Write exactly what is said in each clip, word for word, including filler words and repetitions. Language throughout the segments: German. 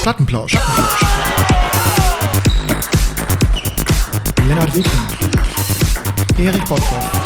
Plattenplausch. Lennart Wieken. Erich Bottroff.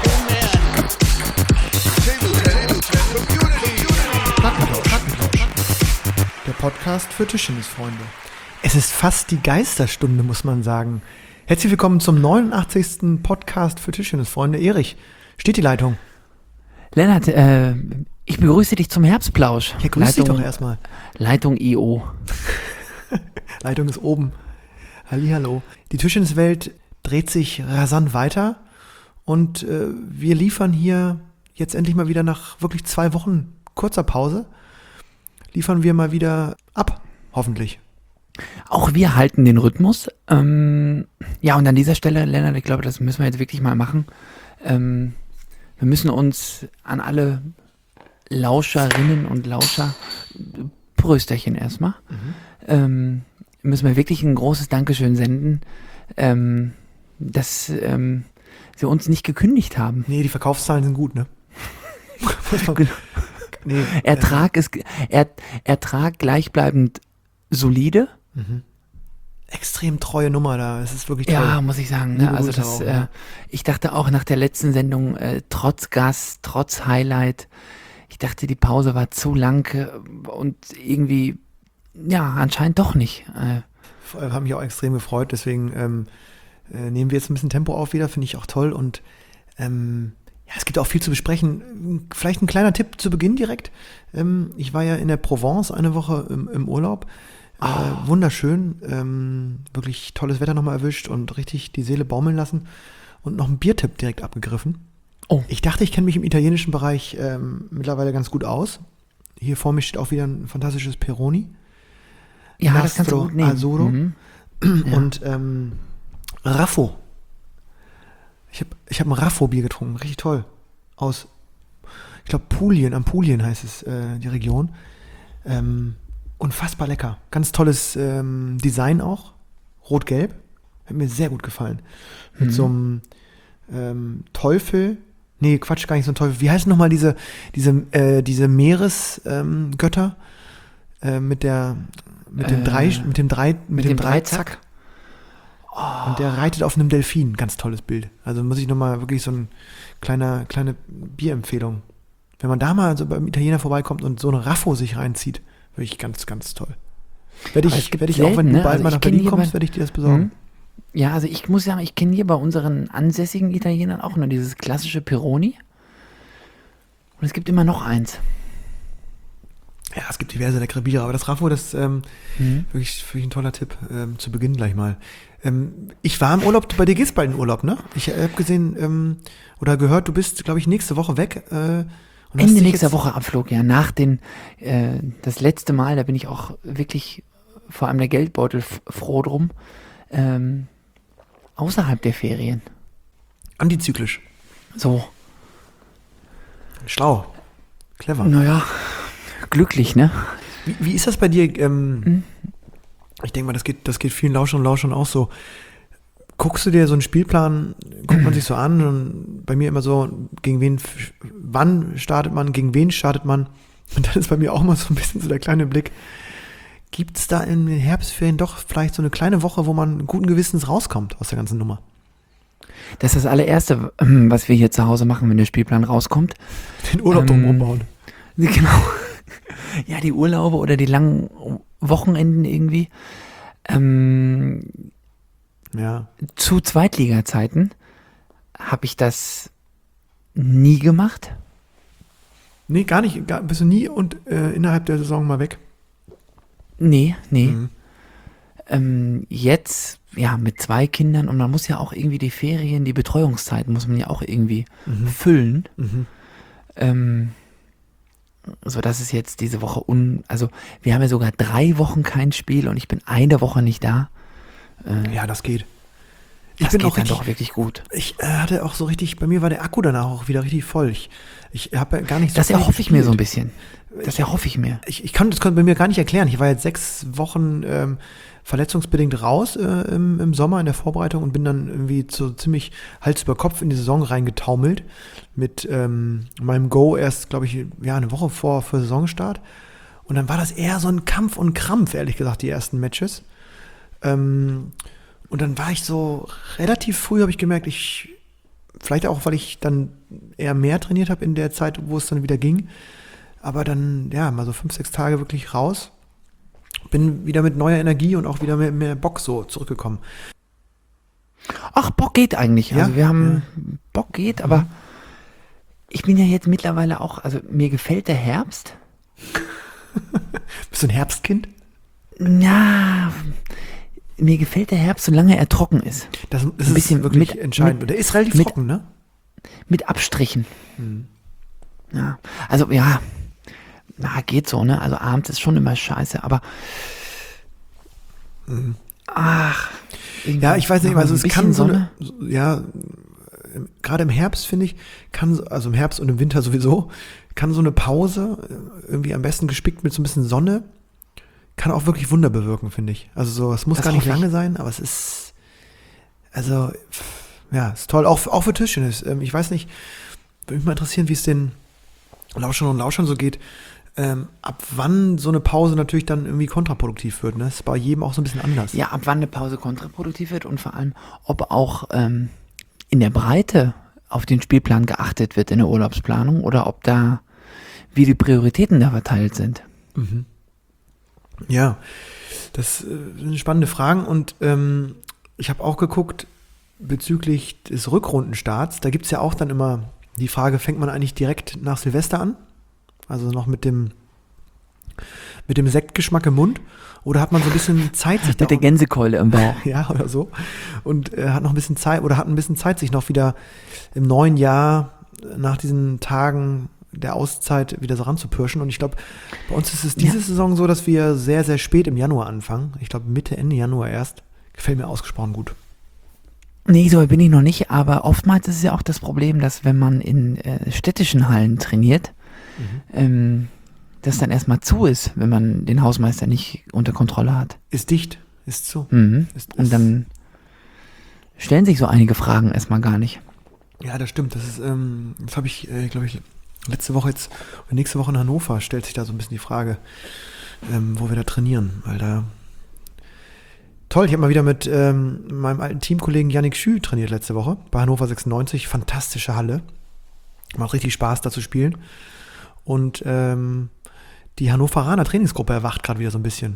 Plattenplausch. Plattenplausch. Der Podcast für Tischtennisfreunde. Es ist fast die Geisterstunde, muss man sagen. Herzlich willkommen zum neunundachtzigsten Podcast für Tischtennisfreunde. Erich, steht die Leitung? Lennart, äh, ich begrüße dich zum Herbstplausch. Ja, grüß dich doch erstmal. Leitung I O. Leitung ist oben. Hallihallo. Die Tischtenniswelt dreht sich rasant weiter und äh, wir liefern hier jetzt endlich mal wieder nach wirklich zwei Wochen kurzer Pause, liefern wir mal wieder ab, hoffentlich. Auch wir halten den Rhythmus. Ähm, ja, und an dieser Stelle, Lennart, ich glaube, das müssen wir jetzt wirklich mal machen. Ähm, wir müssen uns an alle Lauscherinnen und Lauscher, Prösterchen erstmal, mhm. ähm, müssen wir wirklich ein großes Dankeschön senden, ähm, dass ähm, sie uns nicht gekündigt haben. Nee, die Verkaufszahlen sind gut, ne? nee, Ertrag, ist, er, Ertrag gleichbleibend solide. Mhm. Extrem treue Nummer da, es ist wirklich toll. Ja, muss ich sagen. Ne? Also das, auch, äh, ja. Ich dachte auch nach der letzten Sendung, äh, trotz Gast, trotz Highlight, ich dachte, die Pause war zu lang äh, und irgendwie, ja, anscheinend doch nicht. Äh, Hat mich auch extrem gefreut, deswegen ähm, äh, nehmen wir jetzt ein bisschen Tempo auf wieder, finde ich auch toll und ähm, ja, es gibt auch viel zu besprechen. Vielleicht ein kleiner Tipp zu Beginn direkt. Ähm, ich war ja in der Provence eine Woche im, im Urlaub. Äh, oh. Wunderschön, ähm, wirklich tolles Wetter nochmal erwischt und richtig die Seele baumeln lassen und noch einen Biertipp direkt abgegriffen. Oh. Ich dachte, ich kenne mich im italienischen Bereich ähm, mittlerweile ganz gut aus. Hier vor mir steht auch wieder ein fantastisches Peroni. Ja, das kannst du gut nehmen. Azzurro mhm. und ähm, Raffo. Ich habe ich hab ein Raffo-Bier getrunken, richtig toll. Aus, ich glaube, Pulien, am Pulien heißt es, äh, die Region. Ähm, unfassbar lecker. Ganz tolles ähm, Design auch. Rot-Gelb. Hat mir sehr gut gefallen. Mit mhm. so einem ähm, Teufel. Nee, Quatsch, gar nicht so ein Teufel. Wie heißen nochmal diese, diese, äh, diese Meeresgötter? Ähm, äh, mit der, mit dem äh, drei, mit dem drei, mit, mit dem, dem Dreizack. Oh. Und der reitet auf einem Delfin. Ganz tolles Bild. Also muss ich nochmal wirklich so eine kleine, kleine Bierempfehlung. Wenn man da mal so beim Italiener vorbeikommt und so eine Raffo sich reinzieht, wirklich ganz, ganz toll. Werde ich, werd ich selten, auch, wenn du bald also mal nach Berlin kommst, werde ich dir das besorgen. Ja, also ich muss sagen, ich kenne hier bei unseren ansässigen Italienern auch nur dieses klassische Peroni. Und es gibt immer noch eins. Ja, es gibt diverse leckere Biere, aber das Raffo, das ähm, mhm. wirklich, wirklich ein toller Tipp ähm, zu Beginn gleich mal. Ähm, ich war im Urlaub, bei dir geht's bald in Urlaub, ne? Ich habe gesehen ähm, oder gehört, du bist, glaube ich, nächste Woche weg. Äh, und Ende nächster Woche Abflug, ja. Nach den, äh, das letzte Mal, da bin ich auch wirklich vor allem der Geldbeutel f- froh drum, ähm, außerhalb der Ferien. Antizyklisch. So. Schlau. Clever. Naja, glücklich, ne? Wie, wie ist das bei dir? Ähm, mhm. Ich denke mal, das geht, das geht vielen Lauschern und Lauschern auch so. Guckst du dir so einen Spielplan, guckt man sich so an und bei mir immer so, gegen wen, wann startet man, gegen wen startet man? Und dann ist bei mir auch mal so ein bisschen so der kleine Blick. Gibt es da in den Herbstferien doch vielleicht so eine kleine Woche, wo man guten Gewissens rauskommt aus der ganzen Nummer? Das ist das allererste, was wir hier zu Hause machen, wenn der Spielplan rauskommt. Den Urlaub ähm, drum bauen. Genau. Ja, die Urlaube oder die langen Wochenenden irgendwie. Ähm, ja. Zu Zweitliga-Zeiten habe ich das nie gemacht. Nee, gar nicht. Gar, bist du nie und äh, innerhalb der Saison mal weg? Nee, nee. Mhm. Ähm, jetzt, ja, mit zwei Kindern und man muss ja auch irgendwie die Ferien, die Betreuungszeiten muss man ja auch irgendwie mhm. füllen. Mhm. Ähm, so dass es jetzt diese Woche un, also wir haben ja sogar drei Wochen kein Spiel und ich bin eine Woche nicht da. Äh, ja, das geht. Ich das bin geht auch dann richtig, doch wirklich gut. Ich äh, hatte auch so richtig, bei mir war der Akku danach auch wieder richtig voll. Ich, ich habe ja gar nicht so Das erhoffe ich mir so ein bisschen. Das erhoffe ich mir. Ich, ich kann das bei mir gar nicht erklären. Ich war jetzt sechs Wochen ähm, verletzungsbedingt raus äh, im, im Sommer in der Vorbereitung und bin dann irgendwie so ziemlich Hals über Kopf in die Saison reingetaumelt. Mit ähm, meinem Go erst, glaube ich, ja, eine Woche vor, vor Saisonstart. Und dann war das eher so ein Kampf und Krampf, ehrlich gesagt, die ersten Matches. Ähm, und dann war ich so, relativ früh habe ich gemerkt, ich, vielleicht auch, weil ich dann eher mehr trainiert habe in der Zeit, wo es dann wieder ging. Aber dann, ja, mal so fünf, sechs Tage wirklich raus. Bin wieder mit neuer Energie und auch wieder mit mehr Bock so zurückgekommen. Ach, Bock geht eigentlich. Ja, Also wir haben, ja. Bock geht, aber ich bin ja jetzt mittlerweile auch, also mir gefällt der Herbst. Bist du ein Herbstkind? Ja, mir gefällt der Herbst, solange er trocken ist. Das, das Ein bisschen ist wirklich mit- entscheidend. mit- Und der ist relativ mit- trocken, ne? Mit Abstrichen. Hm. Ja, also ja, na, geht so, ne? Also abends ist schon immer scheiße, aber Mhm. ach. irgendwie Ja, ich weiß nicht, noch also ein es bisschen kann so Sonne. eine, so- ja, ähm, gerade im Herbst, finde ich, kann, so- also im Herbst und im Winter sowieso, kann so eine Pause, äh, irgendwie am besten gespickt mit so ein bisschen Sonne, kann auch wirklich Wunder bewirken, finde ich. Also so, es muss Das gar nicht hoffe ich. lange sein, aber es ist, also, pff, ja, ist toll, auch, auch für Tischtennis. Ähm, Ich weiß nicht, würde mich mal interessieren, wie es den Lauschern und Lauschern so geht, ähm, ab wann so eine Pause natürlich dann irgendwie kontraproduktiv wird. Ne? Das ist bei jedem auch so ein bisschen anders. Ja, ab wann eine Pause kontraproduktiv wird und vor allem, ob auch ähm, in der Breite auf den Spielplan geachtet wird in der Urlaubsplanung oder ob da, wie die Prioritäten da verteilt sind. Mhm. Ja, das äh, sind spannende Fragen und ähm, ich habe auch geguckt bezüglich des Rückrundenstarts, da gibt es ja auch dann immer die Frage, fängt man eigentlich direkt nach Silvester an? Also noch mit dem mit dem Sektgeschmack im Mund oder hat man so ein bisschen Zeit, sich da Mit der Gänsekeule im Bauch. ja, oder so. Und äh, hat noch ein bisschen Zeit, oder hat ein bisschen Zeit, sich noch wieder im neuen Jahr äh, nach diesen Tagen der Auszeit wieder so ranzupirschen. Und ich glaube, bei uns ist es diese Ja. Saison so, dass wir sehr, sehr spät im Januar anfangen. Ich glaube, Mitte, Ende Januar erst. Gefällt mir ausgesprochen gut. Nee, so bin ich noch nicht, aber oftmals ist es ja auch das Problem, dass wenn man in äh, städtischen Hallen trainiert, ähm, das dann erstmal zu ist, wenn man den Hausmeister nicht unter Kontrolle hat. Ist dicht, ist so. Mhm. Ist, Und ist, dann stellen sich so einige Fragen erstmal gar nicht. ja, das stimmt. Das ist, ähm, das habe ich, äh, glaube ich, letzte Woche jetzt, oder nächste Woche in Hannover stellt sich da so ein bisschen die Frage, ähm, wo wir da trainieren, weil da toll, ich habe mal wieder mit ähm, meinem alten Teamkollegen Yannick Schü trainiert letzte Woche bei Hannover sechsundneunzig. Fantastische Halle. Macht richtig Spaß, da zu spielen. Und ähm, die Hannoveraner Trainingsgruppe erwacht gerade wieder so ein bisschen.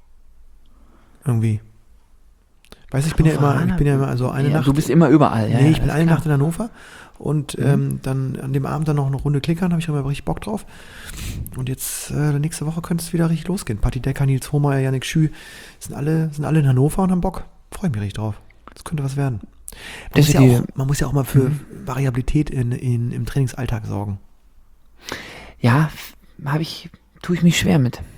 Irgendwie. Weißt du, ich bin ja immer, ich bin ja immer also eine ja, Nacht. Du bist immer überall. Ja, nee, ja, ich bin ist eine klar. Nacht in Hannover und Mhm. ähm, dann an dem Abend dann noch eine Runde klickern, habe ich immer richtig Bock drauf. Und jetzt, äh, nächste Woche könnte es wieder richtig losgehen. Patti Decker, Nils Hohmeier, Yannick Schü, sind alle, sind alle in Hannover und haben Bock. Freue mich richtig drauf. Das könnte was werden. Man, Das muss ja, ist die- auch, man muss ja auch mal für Mhm. Variabilität in, in, im Trainingsalltag sorgen. Ja, habe ich, tue ich mich schwer mit.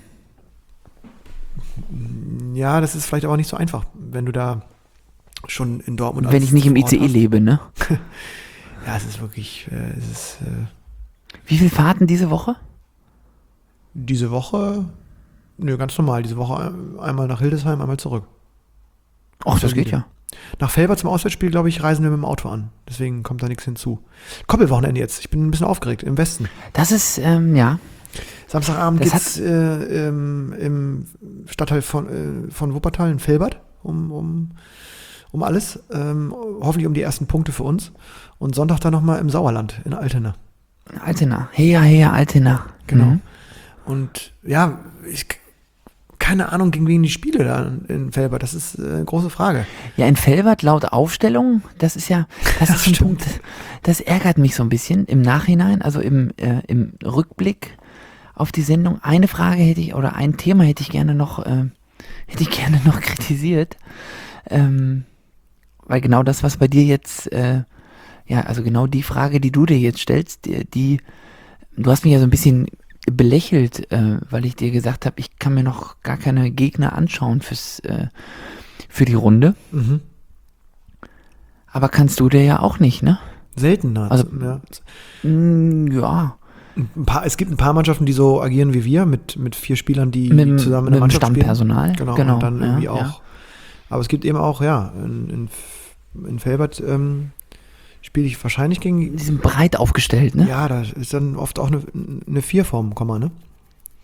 Ja, das ist vielleicht aber nicht so einfach, wenn du da schon in Dortmund Wenn alles ich nicht im vor Ort I C E hast. lebe, ne? Ja, es ist wirklich, äh, es ist äh, Wie viele Fahrten diese Woche? diese Woche, nö, ganz normal, diese Woche ein- einmal nach Hildesheim, einmal zurück. Ach, das geht ja. Nach Felber zum Auswärtsspiel, glaube ich, reisen wir mit dem Auto an. Deswegen kommt da nichts hinzu. Koppelwochenende jetzt. Ich bin ein bisschen aufgeregt. Im Westen. Das ist, ähm, ja. Samstagabend Das geht's äh, ähm, im Stadtteil von, äh, von Wuppertal in Velbert um, um, um alles. Ähm, hoffentlich um die ersten Punkte für uns. Und Sonntag dann nochmal im Sauerland in Altena. Altena. Heja, heja, Altena. Genau. Mhm. Und ja, ich keine Ahnung, gegen wen die Spiele da in Velbert. Das ist äh, eine große Frage. Ja, in Velbert laut Aufstellung, das ist ja, das Ja, ist ein stimmt. Punkt, das ärgert mich so ein bisschen im Nachhinein, also im, äh, im Rückblick auf die Sendung. Eine Frage hätte ich, oder ein Thema hätte ich gerne noch, äh, hätte ich gerne noch kritisiert, ähm, weil genau das, was bei dir jetzt, äh, ja, also genau die Frage, die du dir jetzt stellst, die, die du hast mich ja so ein bisschen belächelt, äh, weil ich dir gesagt habe, ich kann mir noch gar keine Gegner anschauen fürs, äh, für die Runde. Mhm. Aber kannst du dir ja auch nicht, ne? Seltener. Also- ja. Mm, ja, Ein paar, es gibt ein paar Mannschaften, die so agieren wie wir, mit, mit vier Spielern, die mit, dem- zusammen in mit der dem Mannschaft spielen. Stammpersonal. Genau, genau und dann ja, irgendwie auch. Ja. Aber es gibt eben auch, ja, in, in, in Velbert ähm, spiele ich wahrscheinlich gegen, Die sind breit aufgestellt, ne? ja, da ist dann oft auch eine, eine vier vorm Komma, ne?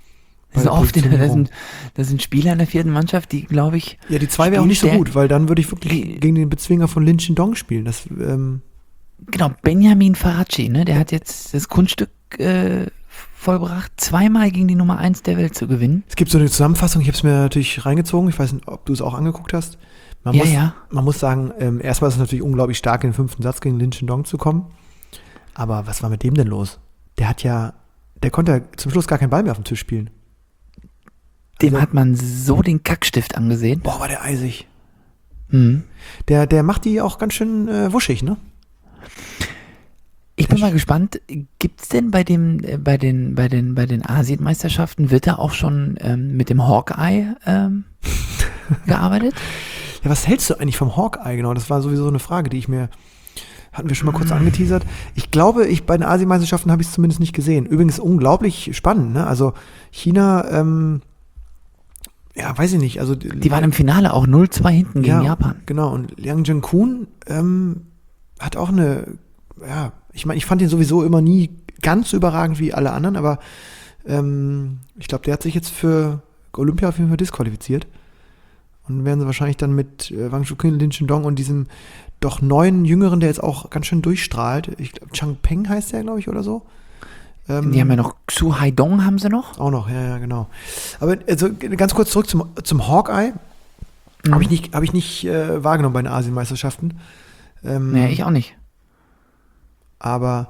bei So der oft, das Positionierung. sind, das sind Spieler in der vierten Mannschaft, die, glaube ich, Ja, die zwei wäre auch nicht so Spielstärke- gut, weil dann würde ich wirklich Die- gegen den Bezwinger von Lin Dong spielen. Das, ähm, genau, Benjamin Faraci, ne, der hat jetzt das Kunststück äh, vollbracht, zweimal gegen die Nummer eins der Welt zu gewinnen. es gibt so eine Zusammenfassung, ich habe es mir natürlich reingezogen, ich weiß nicht, ob du es auch angeguckt hast. Man, Ja, muss, ja. man muss sagen, ähm, erstmal ist es natürlich unglaublich stark, in den fünften Satz gegen Lin Dong zu kommen. Aber was war mit dem denn los? Der hat ja, der konnte ja zum Schluss gar keinen Ball mehr auf dem Tisch spielen. Dem Also- hat man so den Kackstift angesehen. Boah, war der eisig. Mhm. Der, der macht die auch ganz schön äh, wuschig, ne? Ich bin mal gespannt, gibt's denn bei dem, äh, bei den, bei den, bei den Asienmeisterschaften, wird da auch schon ähm, mit dem Hawkeye ähm, gearbeitet? Ja, was hältst du eigentlich vom Hawkeye genau? Das war sowieso eine Frage, die ich mir, hatten wir schon mal kurz angeteasert. Ich glaube, ich bei den Asienmeisterschaften habe ich es zumindest nicht gesehen. Übrigens unglaublich spannend, ne? Also China, ähm, ja, weiß ich nicht. Also Die waren im Finale auch null zwei hinten gegen ja, Japan. Genau, und Liang Jinkun ähm, hat auch eine, ja, ich meine, ich fand ihn sowieso immer nie ganz so überragend wie alle anderen, aber ähm, ich glaube, der hat sich jetzt für Olympia auf jeden Fall disqualifiziert. Und werden sie wahrscheinlich dann mit äh, Wang Chuqin, Lin Dong und diesem doch neuen Jüngeren, der jetzt auch ganz schön durchstrahlt. Ich glaube, Chang Peng heißt der, glaube ich, oder so. Ähm, Die haben ja noch Xu Haidong haben sie noch. Auch noch, ja, ja, genau. Aber also ganz kurz zurück zum, zum Hawkeye. Mhm. Habe ich nicht, hab ich nicht äh, wahrgenommen bei den Asienmeisterschaften. Ähm, Nee, ich auch nicht. Aber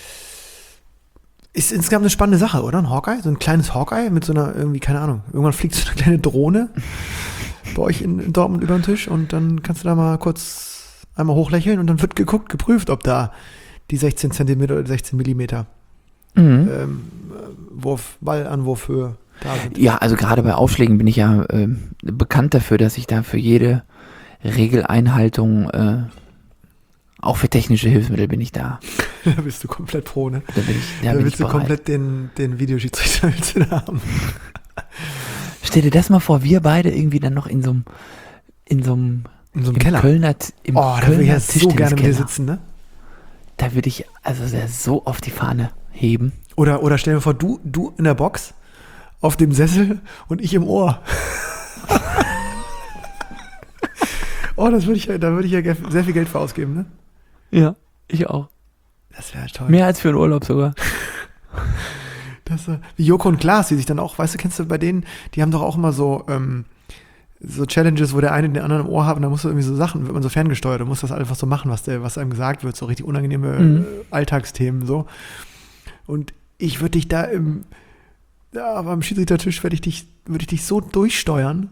ist insgesamt eine spannende Sache, oder? Ein Hawkeye? So ein kleines Hawkeye mit so einer, irgendwie, keine Ahnung, irgendwann fliegt so eine kleine Drohne bei euch in, in Dortmund über den Tisch und dann kannst du da mal kurz einmal hochlächeln und dann wird geguckt, geprüft, ob da die sechzehn Zentimeter oder sechzehn Millimeter Mhm. ähm, Wurf, Ballanwurfhöhe da sind. Ja, also gerade bei Aufschlägen bin ich ja ähm, bekannt dafür, dass ich da für jede Regeleinhaltung, äh, auch für technische Hilfsmittel bin ich da. Da bist du komplett pro, ne? Da bin ich, da Da bin ich willst du bereit. komplett den, den Videoschiedsrichter willst du da haben. Stell dir das mal vor, wir beide irgendwie dann noch in so einem, in so einem, In so einem im Keller. Kölner, im Oh, da Kölner würde ich ja so gerne mit dir Tischtenniskeller. sitzen, ne? Da würde ich also sehr so auf die Fahne heben. Oder, oder stell dir vor, du, du in der Box, auf dem Sessel und ich im Ohr. Oh, das würde ich ja, da würde ich ja ge- sehr viel Geld für ausgeben, ne? Ja, ich auch. Das wäre toll. Mehr als für einen Urlaub sogar. Das, äh, wie Joko und Klaas, die sich dann auch, weißt du, kennst du bei denen, die haben doch auch immer so, ähm, so Challenges, wo der eine den anderen im Ohr hat und da musst du irgendwie so Sachen, wird man so ferngesteuert, du musst das einfach so machen, was, der, was einem gesagt wird, so richtig unangenehme Mhm. äh, Alltagsthemen so. Und ich würde dich da im, ja, aber am Schiedsrichtertisch würde ich dich, würde ich dich so durchsteuern.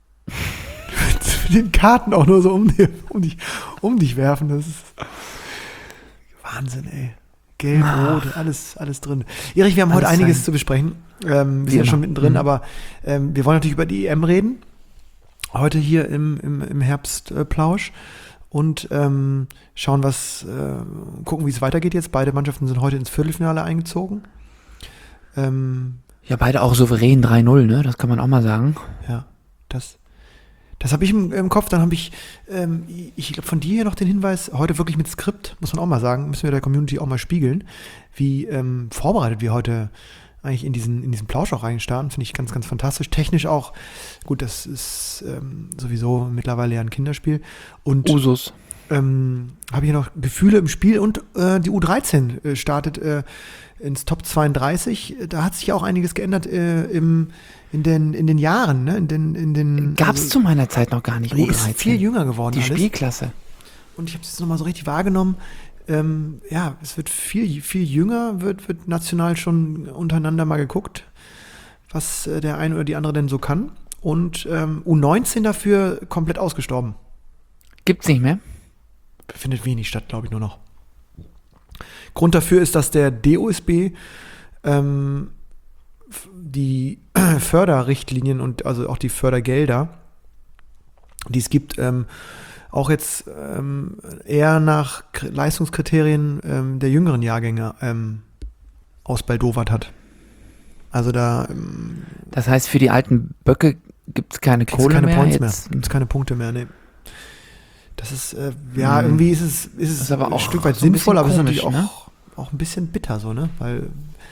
Mit den Karten auch nur so um, die, um, dich, um dich werfen. Das ist Wahnsinn, ey. Gelb, Ach. Rot, alles, alles drin. Erich, wir haben heute Alles einiges sein. zu besprechen. Ähm, wir Wie sind ja immer. schon mittendrin, Mhm. aber ähm, wir wollen natürlich über die E M reden. Heute hier im, im, im Herbstplausch. Und ähm, schauen, was, äh, gucken, wie es weitergeht jetzt. Beide Mannschaften sind heute ins Viertelfinale eingezogen. Ähm, Ja, beide auch souverän drei null, ne? Das kann man auch mal sagen. Ja, das, das habe ich im, im Kopf. Dann habe ich, ähm, ich glaube, von dir hier noch den Hinweis, heute wirklich mit Skript, muss man auch mal sagen, müssen wir der Community auch mal spiegeln, wie ähm, vorbereitet wir heute eigentlich in diesen, in diesen Plausch auch reinstarten. Finde ich ganz, ganz fantastisch. Technisch auch, gut, das ist ähm, sowieso mittlerweile ja ein Kinderspiel. Und Usus. ähm, habe hier noch Gefühle im Spiel und äh, die U dreizehn äh, startet äh, ins Top zweiunddreißig. Da hat sich ja auch einiges geändert äh, im, in, den, in den Jahren, ne? In den, in den, Gab's also, zu meiner Zeit noch gar nicht. die U ist dreizehn. viel jünger geworden. Die alles. Spielklasse. Und ich habe es jetzt nochmal so richtig wahrgenommen. Ähm, ja, es wird viel, viel jünger, wird, wird national schon untereinander mal geguckt, was äh, der eine oder die andere denn so kann. Und ähm, U neunzehn dafür komplett ausgestorben. Gibt's nicht mehr? Findet wenig statt, glaube ich, nur noch. Grund dafür ist, dass der D O S B ähm, f- die Förderrichtlinien und also auch die Fördergelder, die es gibt, ähm, auch jetzt ähm, eher nach K- Leistungskriterien ähm, der jüngeren Jahrgänge ähm, ausbaldowert hat. Also da ähm, Das heißt, für die alten Böcke gibt's keine gibt's Kohle keine mehr. Points Jetzt, mehr. Gibt's keine Punkte mehr, nee. Das ist, äh, ja, Hm. irgendwie ist es, ist es Das ist aber ein auch Stück weit so ein sinnvoll, bisschen aber es ist komisch, natürlich ne? auch, auch ein bisschen bitter so, ne? Weil,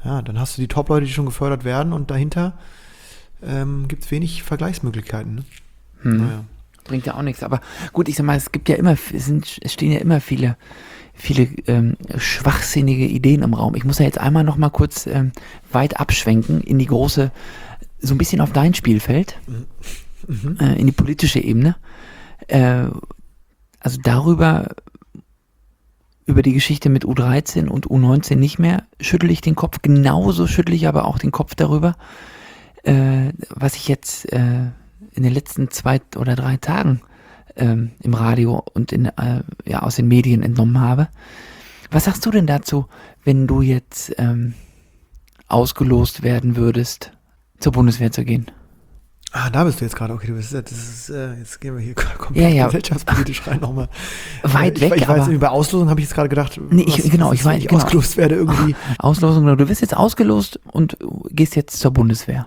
Ja, dann hast du die Top-Leute, die schon gefördert werden und dahinter ähm, gibt es wenig Vergleichsmöglichkeiten. Ne? Hm. Naja. Bringt ja auch nichts. Aber gut, ich sag mal, es gibt ja immer, es, sind, es stehen ja immer viele, viele ähm, schwachsinnige Ideen im Raum. Ich muss ja jetzt einmal noch mal kurz ähm, weit abschwenken in die große, so ein bisschen auf dein Spielfeld, Mhm. äh, in die politische Ebene. Äh, also darüber, über die Geschichte mit U dreizehn und U neunzehn nicht mehr, schüttel ich den Kopf. Genauso schüttel ich aber auch den Kopf darüber, äh, was ich jetzt äh, in den letzten zwei oder drei Tagen ähm, im Radio und in, äh, ja, aus den Medien entnommen habe. Was sagst du denn dazu, wenn du jetzt ähm, ausgelost werden würdest, zur Bundeswehr zu gehen? Ah, da bist du jetzt gerade. Okay, du bist, das ist, äh, jetzt gehen wir hier komplett Ja, ja. gesellschaftspolitisch rein nochmal. Weit ich, weg, ich war aber- jetzt irgendwie bei Auslosung, habe ich jetzt gerade gedacht, Nee, ich- genau, was ich ist, war- wenn ich genau. ausgelost werde irgendwie. Auslosung, du wirst jetzt ausgelost und gehst jetzt zur Bundeswehr.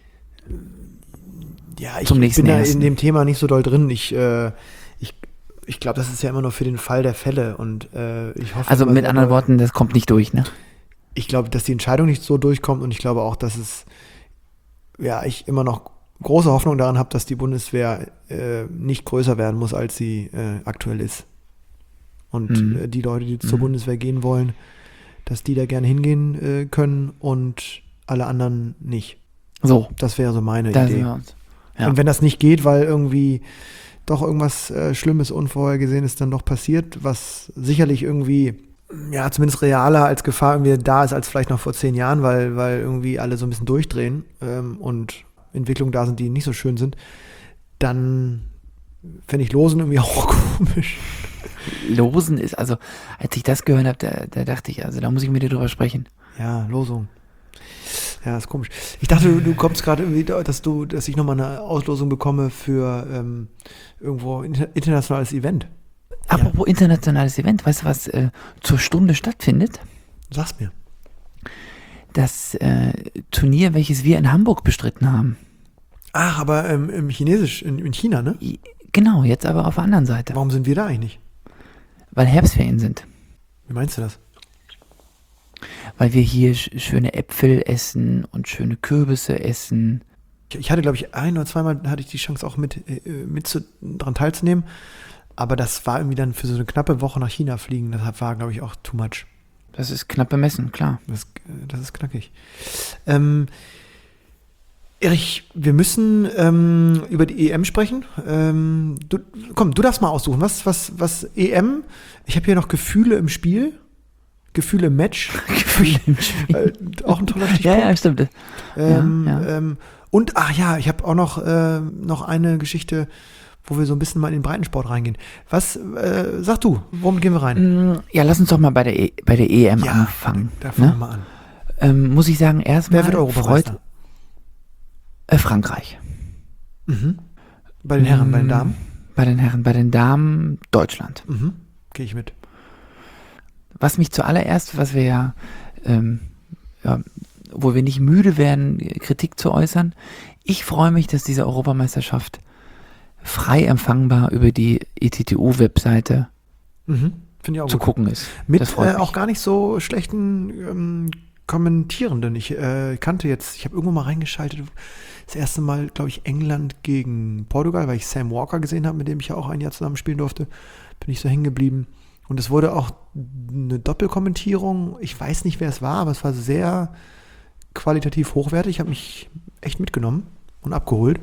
Ja, ich Zum nächsten bin da Ersten. in dem Thema nicht so doll drin. Ich, äh, ich, ich glaube, das ist ja immer nur für den Fall der Fälle und äh, ich hoffe. Also immer mit sehr anderen doll- Worten, das kommt nicht durch, ne? Ich glaube, dass die Entscheidung nicht so durchkommt und ich glaube auch, dass es, ja, ich immer noch große Hoffnung daran habe, dass die Bundeswehr äh, nicht größer werden muss, als sie äh, aktuell ist. Und Mhm. äh, die Leute, die zur Mhm. Bundeswehr gehen wollen, dass die da gerne hingehen äh, können und alle anderen nicht. So, Das wäre so meine da sind Idee. wir uns. Ja. Und wenn das nicht geht, weil irgendwie doch irgendwas äh, Schlimmes, Unvorhergesehenes dann doch passiert, was sicherlich irgendwie, ja, zumindest realer als Gefahr irgendwie da ist als vielleicht noch vor zehn Jahren, weil, weil irgendwie alle so ein bisschen durchdrehen ähm, und Entwicklungen da sind, die nicht so schön sind, dann fände ich Losen irgendwie auch komisch. Losen ist, also als ich das gehört habe, da, da dachte ich, also da muss ich mit dir drüber sprechen. Ja, Losung. Ja, ist komisch. Ich dachte, du, du kommst gerade irgendwie, dass du, dass ich nochmal eine Auslosung bekomme für ähm, irgendwo inter internationales Event. Apropos internationales Event, weißt du, was äh, zur Stunde stattfindet? Sag's mir. Das äh, Turnier, welches wir in Hamburg bestritten haben. Ach, aber ähm, im Chinesisch, in, in China, ne? I- Genau, jetzt aber auf der anderen Seite, Warum sind wir da eigentlich nicht? weil Herbstferien sind. Wie meinst du das? Weil wir hier sch schöne Äpfel essen und schöne Kürbisse essen. Ich, ich hatte, glaube ich, ein oder zweimal hatte ich die Chance auch mit, äh, mit zu, dran teilzunehmen. Aber das war irgendwie dann für so eine knappe Woche nach China fliegen. Das war, glaube ich, auch too much. Das ist knapp bemessen, klar. Das, äh, das ist knackig. Ähm, Erich, wir müssen ähm, über die E M sprechen. Ähm, du, komm, du darfst mal aussuchen. Was, was, was E M? Ich habe hier noch Gefühle im Spiel. Gefühle im Match. Gefühle im Spiel. Äh, auch ein toller Ja, Stichpunkt. ja, stimmt. Ähm, Ja, ja. Ähm, und, ach ja, ich habe auch noch, äh, noch eine Geschichte, wo wir so ein bisschen mal in den Breitensport reingehen. Was, äh, sag du, worum gehen wir rein? Mm, Ja, lass uns doch mal bei der, e bei der E M Ja, anfangen. Da fangen wir Ne? mal an. Ähm, muss ich sagen, erstmal Wer wird Europameister? freut äh, Frankreich. Mhm. Bei den Herren, bei den Mm, Damen? Bei den Herren, bei den Damen Deutschland. Mhm. Gehe ich mit. Was mich zuallererst, was wir ja, ähm, ja, wo wir nicht müde werden, Kritik zu äußern, ich freue mich, dass diese Europameisterschaft frei empfangbar über die E T T U-Webseite Mhm. Finde ich auch zu gut. gucken ist. Mit das freut äh, mich. auch gar nicht so schlechten ähm, Kommentierenden. Ich äh, kannte jetzt, ich habe irgendwo mal reingeschaltet, das erste Mal, glaube ich, England gegen Portugal, weil ich Sam Walker gesehen habe, mit dem ich ja auch ein Jahr zusammen spielen durfte. Bin ich so hängen geblieben. Und es wurde auch eine Doppelkommentierung. Ich weiß nicht, wer es war, aber es war sehr qualitativ hochwertig. Ich habe mich echt mitgenommen und abgeholt.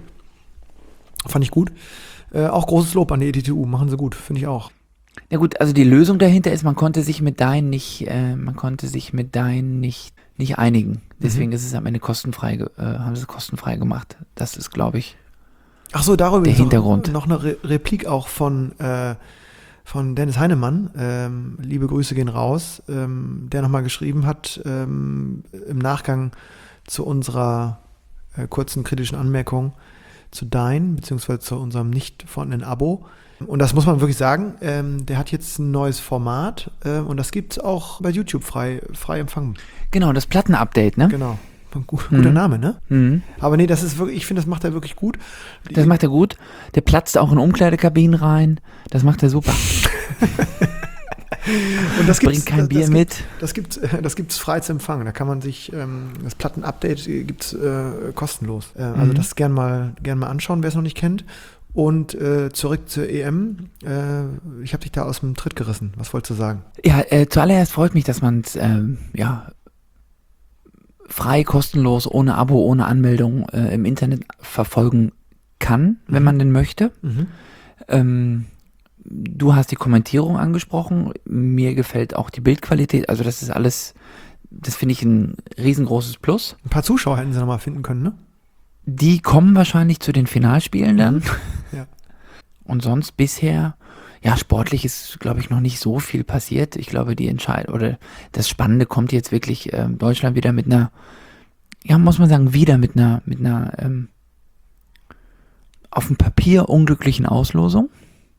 Fand ich gut. Äh, auch großes Lob an die E T T U. Machen sie gut, finde ich auch. Ja gut, also die Lösung dahinter ist, man konnte sich mit Dein nicht, äh, man konnte sich mit Dein nicht, nicht einigen. Deswegen Mhm. ist es am Ende kostenfrei, ge- äh, haben sie es kostenfrei gemacht. Das ist, glaube ich, Ach so, darüber Der ist noch- Hintergrund. Noch eine Re Replik auch von, äh, von Dennis Heinemann. Ähm, liebe Grüße gehen raus, ähm, der nochmal geschrieben hat ähm, im Nachgang zu unserer äh, kurzen kritischen Anmerkung zu Dein, beziehungsweise zu unserem nicht vorhandenen Abo. Und das muss man wirklich sagen, ähm, der hat jetzt ein neues Format äh, und das gibt es auch bei YouTube frei, frei empfangen. genau, das Plattenupdate, ne? Genau. Gut, guter Mhm. Name, ne? Mhm. Aber nee, das ist wirklich, ich finde, das macht er wirklich gut. Das macht er gut. Der platzt auch in Umkleidekabinen rein. Das macht er super. Und das gibt's, Bring kein das, Bier das mit. Gibt, das gibt es das gibt's frei zu empfangen. Da kann man sich, ähm, das Platten-Update gibt es äh, kostenlos. Äh, also Mhm. das gern mal, gern mal anschauen, wer es noch nicht kennt. Und äh, zurück zur E M. Äh, ich habe dich da aus dem Tritt gerissen. Was wolltest du sagen? Ja, äh, zuallererst freut mich, dass man es ähm, ja, frei, kostenlos, ohne Abo, ohne Anmeldung äh, im Internet verfolgen kann, wenn Mhm. man denn möchte. Mhm. Ähm, du hast die Kommentierung angesprochen. Mir gefällt auch die Bildqualität. Also das ist alles, das finde ich ein riesengroßes Plus. Ein paar Zuschauer hätten sie noch mal finden können, ne? Die kommen wahrscheinlich zu den Finalspielen dann. Ja. Und sonst bisher, ja, sportlich ist, glaube ich, noch nicht so viel passiert. Ich glaube, die Entscheidung oder das Spannende kommt jetzt wirklich ähm, Deutschland wieder mit einer, ja, muss man sagen, wieder mit einer, mit einer ähm, auf dem Papier unglücklichen Auslosung.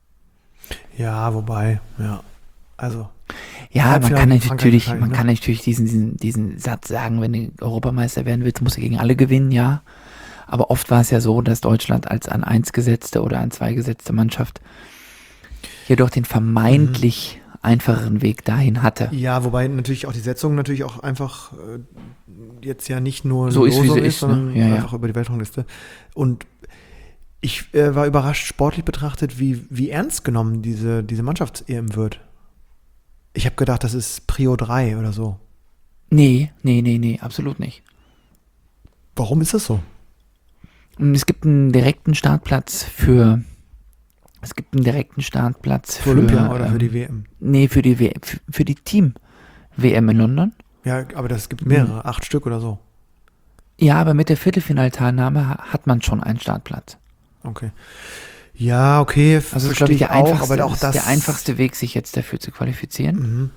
Ja, wobei, ja. Also, Ja, man Halbfinale kann gegen Frankreich natürlich, wahrscheinlich, man ne? kann natürlich diesen, diesen, diesen Satz sagen, wenn du Europameister werden willst, musst du gegen alle gewinnen, ja. Aber oft war es ja so, dass Deutschland als an eins gesetzte oder an zwei gesetzte Mannschaft jedoch den vermeintlich einfacheren Weg dahin hatte. ja, wobei natürlich auch die Setzung natürlich auch einfach äh, jetzt ja nicht nur eine So ist, wie Losung sie ist, ne? sondern Ja, ja. einfach über die Weltrangliste. Und ich äh, war überrascht, sportlich betrachtet, wie, wie ernst genommen diese, diese Mannschafts-E M wird. Ich habe gedacht, das ist Prio drei oder so. Nee, nee, nee, nee, absolut nicht. Warum ist das so? Und es gibt einen direkten Startplatz für, es gibt einen direkten Startplatz für, Für Olympia oder ähm, für die W M? Nee, für die W M, für, für die Team-W M in London. Ja, aber das gibt mehrere, acht Stück oder so. Ja, aber mit der Viertelfinalteilnahme ha- hat man schon einen Startplatz. Okay. Ja, okay, Also das ist, verstehe glaube ich, ich der auch, einfachste, aber auch ist das der einfachste Weg, sich jetzt dafür zu qualifizieren. Mhm.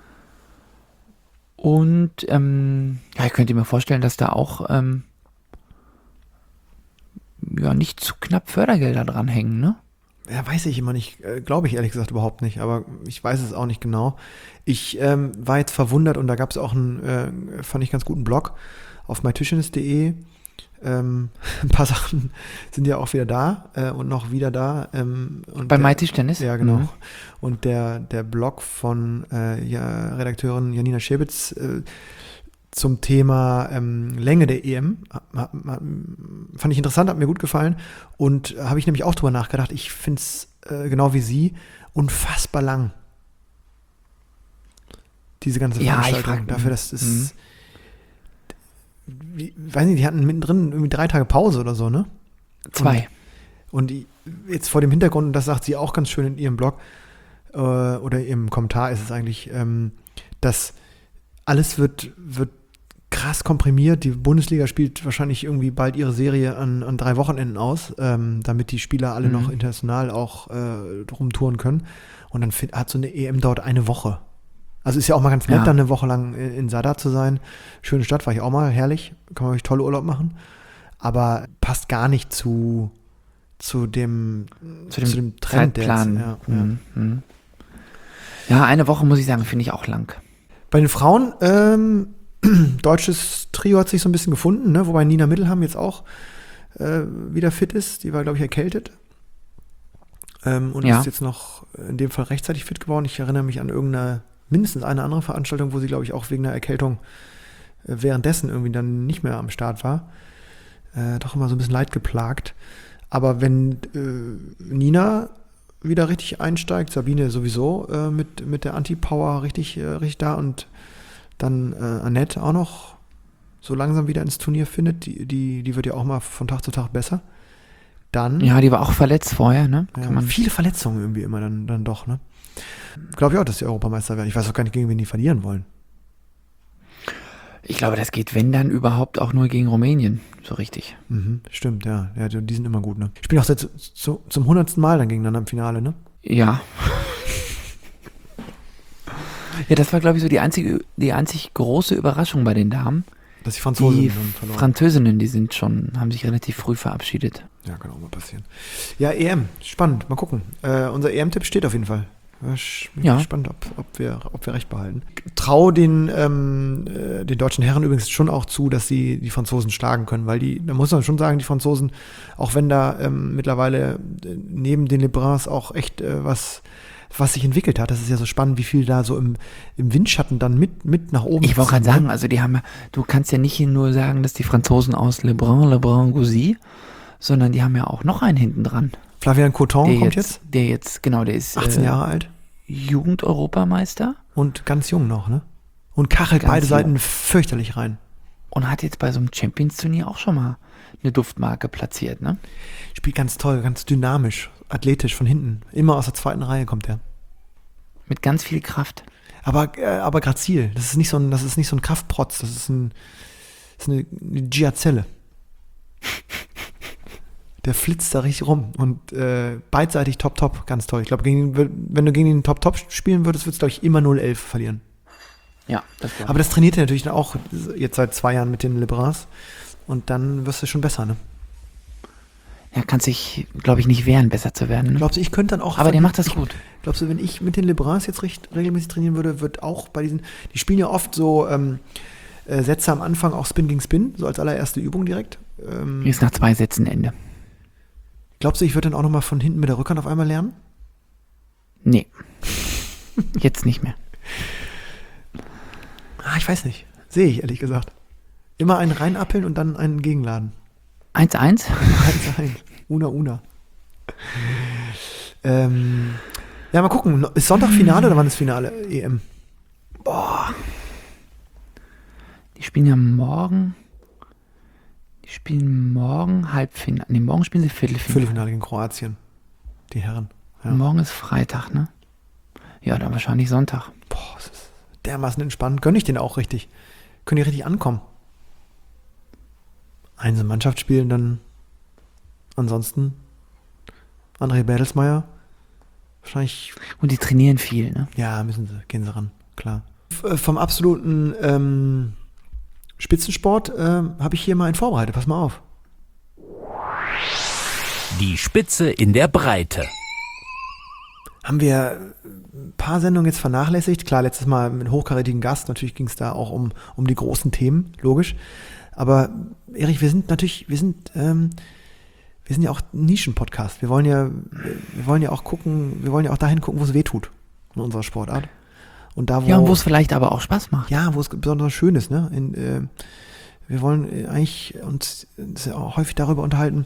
Und ähm, ja, ich könnte mir vorstellen, dass da auch ähm, ja, nicht zu knapp Fördergelder dranhängen, ne? Ja, weiß ich immer nicht, äh, glaube ich ehrlich gesagt überhaupt nicht, aber ich weiß es auch nicht genau. Ich ähm, war jetzt verwundert und da gab es auch einen, äh, fand ich ganz guten Blog auf mytischnis punkt de. Ähm, ein paar Sachen sind ja auch wieder da äh, und noch wieder da. Ähm, und Bei der- MyTischtennis? Ja, genau. Mhm. Und der, der Blog von äh, ja, Redakteurin Janina Schäbitz äh, zum Thema ähm, Länge der E M. Ha- ha- ha- Fand ich interessant, hat mir gut gefallen. Und habe ich nämlich auch drüber nachgedacht. Ich finde es, äh, genau wie sie, unfassbar lang. Diese ganze Ja, ich Veranstaltung. frag- Dafür, dass es, Mhm. wie, weiß nicht, die hatten mittendrin irgendwie drei Tage Pause oder so, ne? Zwei. Und die, jetzt vor dem Hintergrund, und das sagt sie auch ganz schön in ihrem Blog, äh, oder im Kommentar ist es eigentlich, ähm, dass alles wird, wird krass komprimiert. Die Bundesliga spielt wahrscheinlich irgendwie bald ihre Serie an, an drei Wochenenden aus, ähm, damit die Spieler alle Mhm. noch international auch äh, rumtouren können. Und dann find, hat so eine E M dort eine Woche. Also ist ja auch mal ganz nett, Ja. dann eine Woche lang in, in Sada zu sein. Schöne Stadt, war ich auch mal, herrlich. Kann man wirklich tolle Urlaub machen. Aber passt gar nicht zu, zu dem, Zu dem, Trend Zeitplan. jetzt. Ja, ja. Mhm. Mhm. Ja, eine Woche, muss ich sagen, finde ich auch lang. Bei den Frauen, ähm, deutsches Trio hat sich so ein bisschen gefunden, ne? Wobei Nina Mittelham jetzt auch äh, wieder fit ist. Die war, glaube ich, erkältet. Ähm, und Ja. ist jetzt noch in dem Fall rechtzeitig fit geworden. Ich erinnere mich an irgendeine, mindestens eine andere Veranstaltung, wo sie, glaube ich, auch wegen einer Erkältung äh, währenddessen irgendwie dann nicht mehr am Start war. Äh, doch immer so ein bisschen leid geplagt. Aber wenn äh, Nina wieder richtig einsteigt, Sabine sowieso äh, mit, mit der Anti-Power richtig, äh, richtig da und dann äh, Annette auch noch so langsam wieder ins Turnier findet, die, die, die wird ja auch mal von Tag zu Tag besser. Dann Ja, die war auch verletzt vorher, ne? ja, Kann man, viele Verletzungen irgendwie immer dann, dann doch, ne? Glaube ich auch, dass die Europameister werden. Ich weiß auch gar nicht, gegen wen die verlieren wollen. ich glaube, das geht, wenn dann überhaupt, auch nur gegen Rumänien, so richtig. Mhm, stimmt, ja. ja. Die sind immer gut, ne? Spielen auch seit zu, zu, zum hundertsten Mal dann gegeneinander im Finale, ne? Ja. Ja, das war, glaube ich, so die einzige, die einzig große Überraschung bei den Damen. Dass die Franzosen Die dann verloren. Französinnen, die sind schon, haben sich relativ früh verabschiedet. Ja, kann auch mal passieren. Ja, E M, spannend. Mal gucken. Äh, unser E M-Tipp steht auf jeden Fall. Ich bin Ja. gespannt, ob, ob, wir, ob wir recht behalten. Trau den, ähm, äh, den deutschen Herren übrigens schon auch zu, dass sie die Franzosen schlagen können, weil die, da muss man schon sagen, die Franzosen, auch wenn da ähm, mittlerweile äh, neben den Lebruns auch echt äh, was was sich entwickelt hat. Das ist ja so spannend, wie viel da so im, im Windschatten dann mit, mit nach oben Ich wollte gerade ziehen, ne? sagen, also die haben ja, du kannst ja nicht nur sagen, dass die Franzosen aus Le Brun, Le Brun, Gouzy, sondern die haben ja auch noch einen hinten dran. Flavian Coton Der kommt jetzt, jetzt, der jetzt, genau, der ist achtzehn äh, Jahre alt Jugend-Europameister und ganz jung noch, ne? Und kachelt Ganz beide jung. Seiten fürchterlich rein. und hat jetzt bei so einem Champions-Turnier auch schon mal eine Duftmarke platziert, ne? Spielt ganz toll, ganz dynamisch, athletisch von hinten. Immer aus der zweiten Reihe kommt er. Mit ganz viel Kraft. Aber, äh, aber grazil. Das ist nicht so ein, das ist nicht so ein Kraftprotz, das ist, ein, das ist eine, eine Giazelle. Der flitzt da richtig rum und äh, beidseitig top, top, ganz toll. Ich glaube, wenn du gegen den Top, top spielen würdest, würdest du, glaube ich, immer null elf verlieren. Ja, das war. Aber das trainiert er natürlich dann auch jetzt seit zwei Jahren mit den Le Bruns und dann wirst du schon besser, ne? Er kann sich, glaube ich, nicht wehren, besser zu werden. Ne? Glaubst du, ich könnte dann auch... Aber der macht das ich, gut. Glaubst du, wenn ich mit den Le Bruns jetzt recht, regelmäßig trainieren würde, wird auch bei diesen... Die spielen ja oft so ähm, äh, Sätze am Anfang, auch Spin gegen Spin, so als allererste Übung direkt. Ähm, Ist nach zwei Sätzen Ende. glaubst du, ich würde dann auch nochmal von hinten mit der Rückhand auf einmal lernen? Nee. Jetzt nicht mehr. Ah, ich weiß nicht. Sehe ich, ehrlich gesagt. Immer einen reinappeln und dann einen gegenladen. eins eins? eins eins. Una, una. Ähm, ja, mal gucken. Ist Sonntag Finale oder wann ist Finale E M? Boah. Die spielen ja morgen. Die spielen morgen Halbfinale. Nee, morgen spielen sie Viertelfinale. Viertelfinale gegen Kroatien. Die Herren. Ja. Morgen ist Freitag, ne? Ja, dann wahrscheinlich Sonntag. Boah, das ist dermaßen entspannt. Gönne ich den auch richtig. Können die richtig ankommen. Eine Mannschaft spielen, dann ansonsten André Bertelsmeier. Wahrscheinlich, Und die trainieren viel, ne? ja, müssen sie, gehen sie ran, klar. F- Vom absoluten ähm, Spitzensport ähm, habe ich hier mal einen vorbereitet. Pass mal auf. Die Spitze in der Breite. Haben wir ein paar Sendungen jetzt vernachlässigt. Klar, letztes Mal mit einem hochkarätigen Gast. Natürlich ging es da auch um, um die großen Themen, logisch. Aber Erich, wir sind natürlich, wir sind, ähm, wir sind ja auch ein Nischen-Podcast. Wir wollen ja, wir wollen ja auch gucken, wir wollen ja auch dahin gucken, wo es weh tut in unserer Sportart. Und da, wo, Ja, und wo es vielleicht aber auch Spaß macht. ja, wo es besonders schön ist, ne? In, äh, wir wollen eigentlich uns auch häufig darüber unterhalten,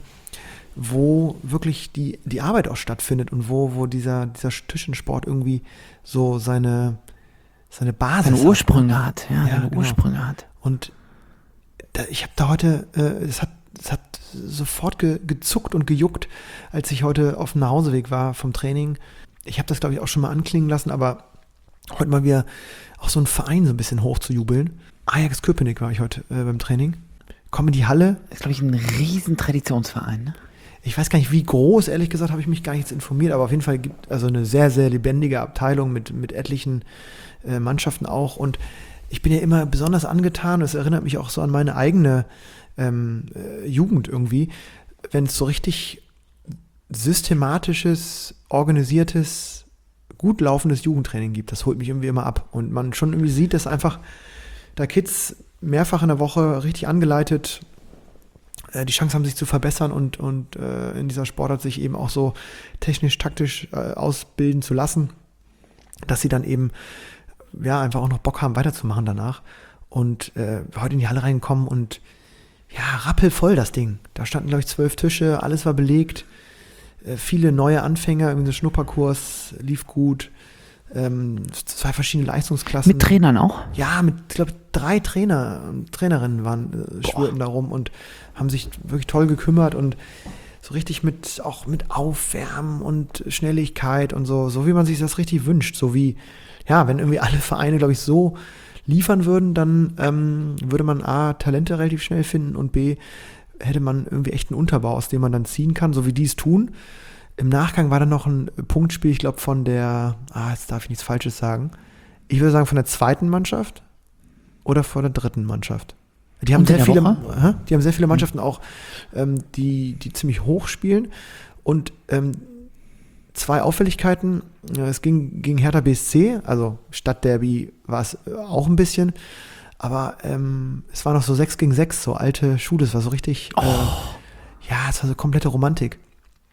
wo wirklich die, die Arbeit auch stattfindet und wo, wo dieser, dieser Tischtensport irgendwie so seine, seine Basis Seine hat. Ursprünge hat. Ja, Ja, seine genau. Ursprünge hat. Und da, ich habe da heute, äh, es hat, es hat sofort ge, gezuckt und gejuckt, als ich heute auf dem Nachhauseweg war vom Training. Ich habe das, glaube ich, auch schon mal anklingen lassen, aber heute mal wieder auch so einen Verein so ein bisschen hoch zu jubeln. Ajax Köpenick war ich heute äh, beim Training. Komme in die Halle. Das ist, glaube ich, ein riesen Traditionsverein, ne? Ich weiß gar nicht, wie groß, ehrlich gesagt, habe ich mich gar nicht jetzt informiert, aber auf jeden Fall gibt es also eine sehr, sehr lebendige Abteilung mit, mit etlichen äh, Mannschaften auch. Und ich bin ja immer besonders angetan, das erinnert mich auch so an meine eigene ähm, äh, Jugend irgendwie, wenn es so richtig systematisches, organisiertes, gut laufendes Jugendtraining gibt. Das holt mich irgendwie immer ab. Und man schon irgendwie sieht, dass einfach da Kids mehrfach in der Woche richtig angeleitet die Chance haben, sich zu verbessern und, und äh, in dieser Sportart sich eben auch so technisch, taktisch äh, ausbilden zu lassen, dass sie dann eben ja einfach auch noch Bock haben, weiterzumachen danach. Und äh, heute in die Halle reinkommen und ja, rappelvoll das Ding. Da standen, glaube ich, zwölf Tische, alles war belegt. Äh, viele neue Anfänger, irgendwie so Schnupperkurs, lief gut. Ähm, zwei verschiedene Leistungsklassen. Mit Trainern auch? Ja, mit, ich glaube, drei Trainer und Trainerinnen waren, äh, schwirrten da rum und haben sich wirklich toll gekümmert und so richtig mit, auch mit Aufwärmen und Schnelligkeit und so, so wie man sich das richtig wünscht. So wie, ja, wenn irgendwie alle Vereine, glaube ich, so liefern würden, dann ähm, würde man A, Talente relativ schnell finden und B, hätte man irgendwie echt einen Unterbau, aus dem man dann ziehen kann, so wie die es tun. Im Nachgang war dann noch ein Punktspiel, ich glaube, von der, ah, jetzt darf ich nichts Falsches sagen. Ich würde sagen, von der zweiten Mannschaft oder von der dritten Mannschaft. Die haben, Unter sehr der viele, Woche? hä? die haben sehr viele Mannschaften auch, ähm, die, die ziemlich hoch spielen. Und ähm, zwei Auffälligkeiten. Es ging gegen Hertha B S C, also Stadtderby war es auch ein bisschen. Aber ähm, es war noch so sechs gegen sechs, so alte Schule. Es war so richtig, Oh. äh, ja, es war so komplette Romantik.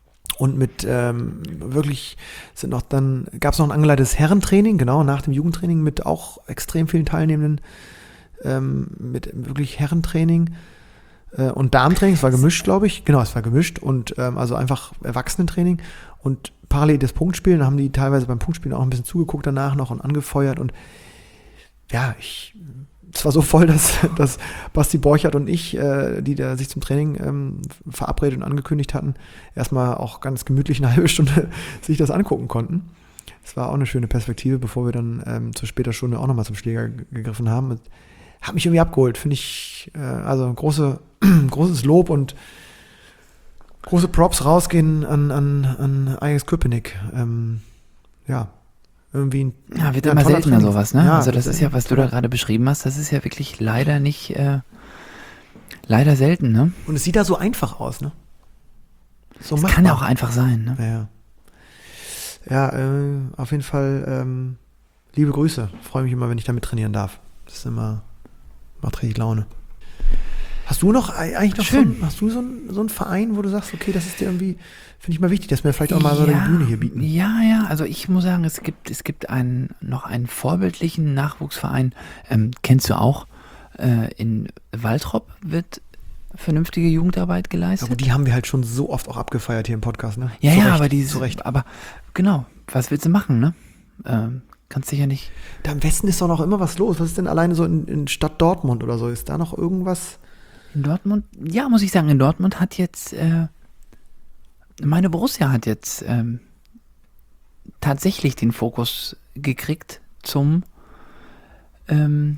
Und mit ähm, wirklich sind noch dann, gab es noch ein angeleitetes Herrentraining, genau, nach dem Jugendtraining mit auch extrem vielen Teilnehmenden, ähm, mit wirklich Herrentraining äh, und Damentraining, es war gemischt, glaube ich, genau, es war gemischt und ähm, also einfach Erwachsenentraining und parallel das Punktspielen, da haben die teilweise beim Punktspielen auch ein bisschen zugeguckt danach noch und angefeuert und ja, ich, es war so voll, dass, dass Basti Borchert und ich, äh, die da sich zum Training ähm, verabredet und angekündigt hatten, erstmal auch ganz gemütlich eine halbe Stunde sich das angucken konnten. Es war auch eine schöne Perspektive, bevor wir dann ähm, zur später Stunde auch nochmal zum Schläger g- gegriffen haben. Hat mich irgendwie abgeholt, finde ich, äh, also große, großes Lob und große Props rausgehen an, an, an Ajax Köpenick. Ähm, ja, irgendwie ein, Ja, wird ja, immer toller seltener Trainings- sowas, ne? Ja, also das ist ja, was du da gerade beschrieben hast, das ist ja wirklich leider nicht, äh, leider selten, ne? Und es sieht da so einfach aus, ne? So Das machbar. kann ja auch einfach sein, ne? Ja, ja äh, auf jeden Fall ähm, liebe Grüße. Freue mich immer, wenn ich damit trainieren darf. Das ist immer, macht richtig Laune. Hast du noch eigentlich noch so, Schön. ein- hast du so, ein, so einen Verein, wo du sagst, okay, das ist dir irgendwie, finde ich mal wichtig, dass wir vielleicht auch mal so eine Bühne hier bieten. Ja, ja, also ich muss sagen, es gibt, es gibt einen, noch einen vorbildlichen Nachwuchsverein, ähm, kennst du auch, äh, in Waltrop wird vernünftige Jugendarbeit geleistet. Aber die haben wir halt schon so oft auch abgefeiert hier im Podcast, ne? Ja, Zu ja, Recht, aber die, zu Recht. aber genau, was willst du machen, ne? Ähm, kannst dich ja nicht. Da im Westen ist doch noch immer was los. Was ist denn alleine so in, in Stadt Dortmund oder so? Ist da noch irgendwas? In Dortmund, ja, muss ich sagen, in Dortmund hat jetzt, äh, meine Borussia hat jetzt ähm, tatsächlich den Fokus gekriegt zum, ähm,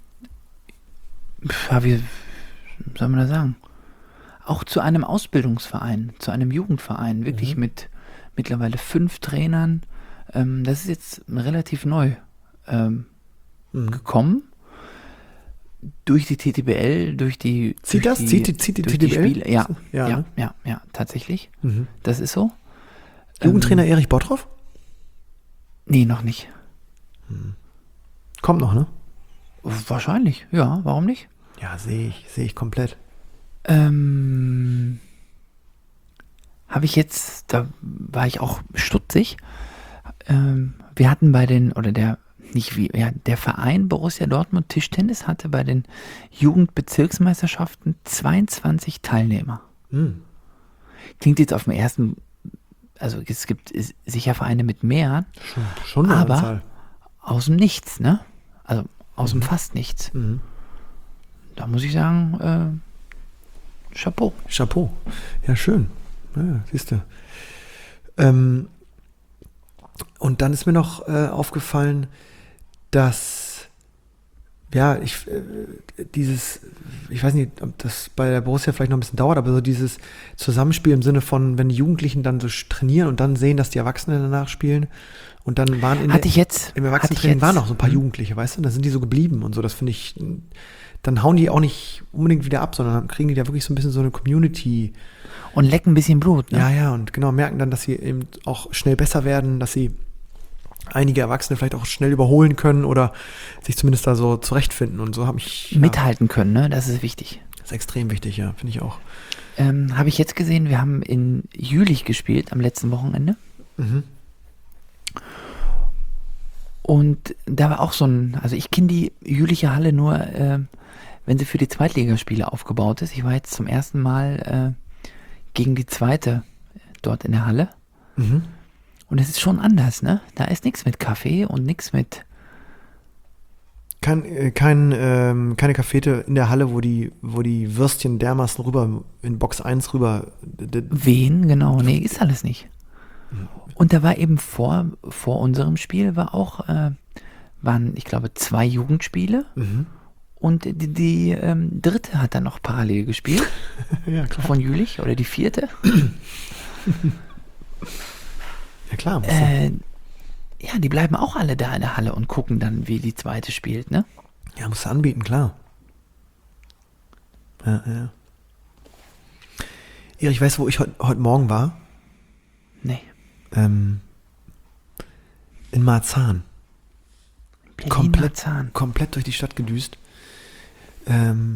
ja, wie soll man das sagen? Auch zu einem Ausbildungsverein, zu einem Jugendverein, wirklich Mhm. mit mittlerweile fünf Trainern. Ähm, das ist jetzt relativ neu ähm, Mhm. gekommen. Durch die T T B L, durch die Zieht durch das? Die, Zieht die- zieht die durch T T B L? Spiele. Ja, Ja, ja, ne? ja, ja, tatsächlich. Mhm. Das ist so. Jugendtrainer Ähm, Erich Bottroff? nee, noch nicht. Kommt noch, ne? Wahrscheinlich, ja, warum nicht? Ja, sehe ich, sehe ich komplett. Ähm, habe ich jetzt, da war ich auch stutzig. Ähm, wir hatten bei den, oder der, nicht wie, ja, der Verein Borussia Dortmund Tischtennis hatte bei den Jugendbezirksmeisterschaften zweiundzwanzig Teilnehmer. Mhm. Klingt jetzt auf dem ersten, also es gibt sicher Vereine mit mehr, Schon, schon eine Aber- Anzahl. aus dem Nichts, ne? Also aus Mhm. dem fast Nichts. Mhm. Da muss ich sagen, äh, Chapeau. Chapeau. Ja, schön. Ja, siehst du. Ähm, und dann ist mir noch äh, aufgefallen, dass, ja, ich, äh, dieses, ich weiß nicht, ob das bei der Borussia vielleicht noch ein bisschen dauert, aber so dieses Zusammenspiel im Sinne von, wenn die Jugendlichen dann so trainieren und dann sehen, dass die Erwachsenen danach spielen und dann waren in Hatte der, ich jetzt. im hatte ich Erwachsenentraining jetzt, waren auch so ein paar hm? Jugendliche, weißt du, da sind die so geblieben und so, das finde ich, dann hauen die auch nicht unbedingt wieder ab, sondern dann kriegen die da wirklich so ein bisschen so eine Community. Und lecken ein bisschen Blut, ne? Ja, ja, und genau, merken dann, dass sie eben auch schnell besser werden, dass sie einige Erwachsene vielleicht auch schnell überholen können oder sich zumindest da so zurechtfinden und so habe ich, ja, Mithalten können, ne? Das ist wichtig. das ist extrem wichtig, ja, finde ich auch. Ähm, habe ich jetzt gesehen, wir haben in Jülich gespielt am letzten Wochenende. Mhm. Und da war auch so ein, also ich kenne die Jülicher Halle nur, äh, wenn sie für die Zweitligaspiele aufgebaut ist. Ich war jetzt zum ersten Mal äh, gegen die zweite dort in der Halle. Mhm. Und es ist schon anders, ne? Da ist nichts mit Kaffee und nichts mit, Kein, äh, kein, ähm, keine Cafete in der Halle, wo die, wo die Würstchen dermaßen rüber, in Box eins rüber, d- d- Wen, genau, nee, ist alles nicht. Und da war eben vor, vor unserem Spiel war auch, äh, waren, ich glaube, zwei Jugendspiele mhm. und die, die ähm, dritte hat dann noch parallel gespielt Ja, klar. von Jülich oder die vierte. Ja, klar. musst du- Äh, ja, die bleiben auch alle da in der Halle und gucken dann, wie die zweite spielt, ne? Ja, musst du anbieten, klar. Ja, ja. Erich, weißt du, wo ich heute heut Morgen war? Nee. Ähm, in Marzahn. Berlin Komplett, Marzahn. komplett durch die Stadt gedüst. Ähm,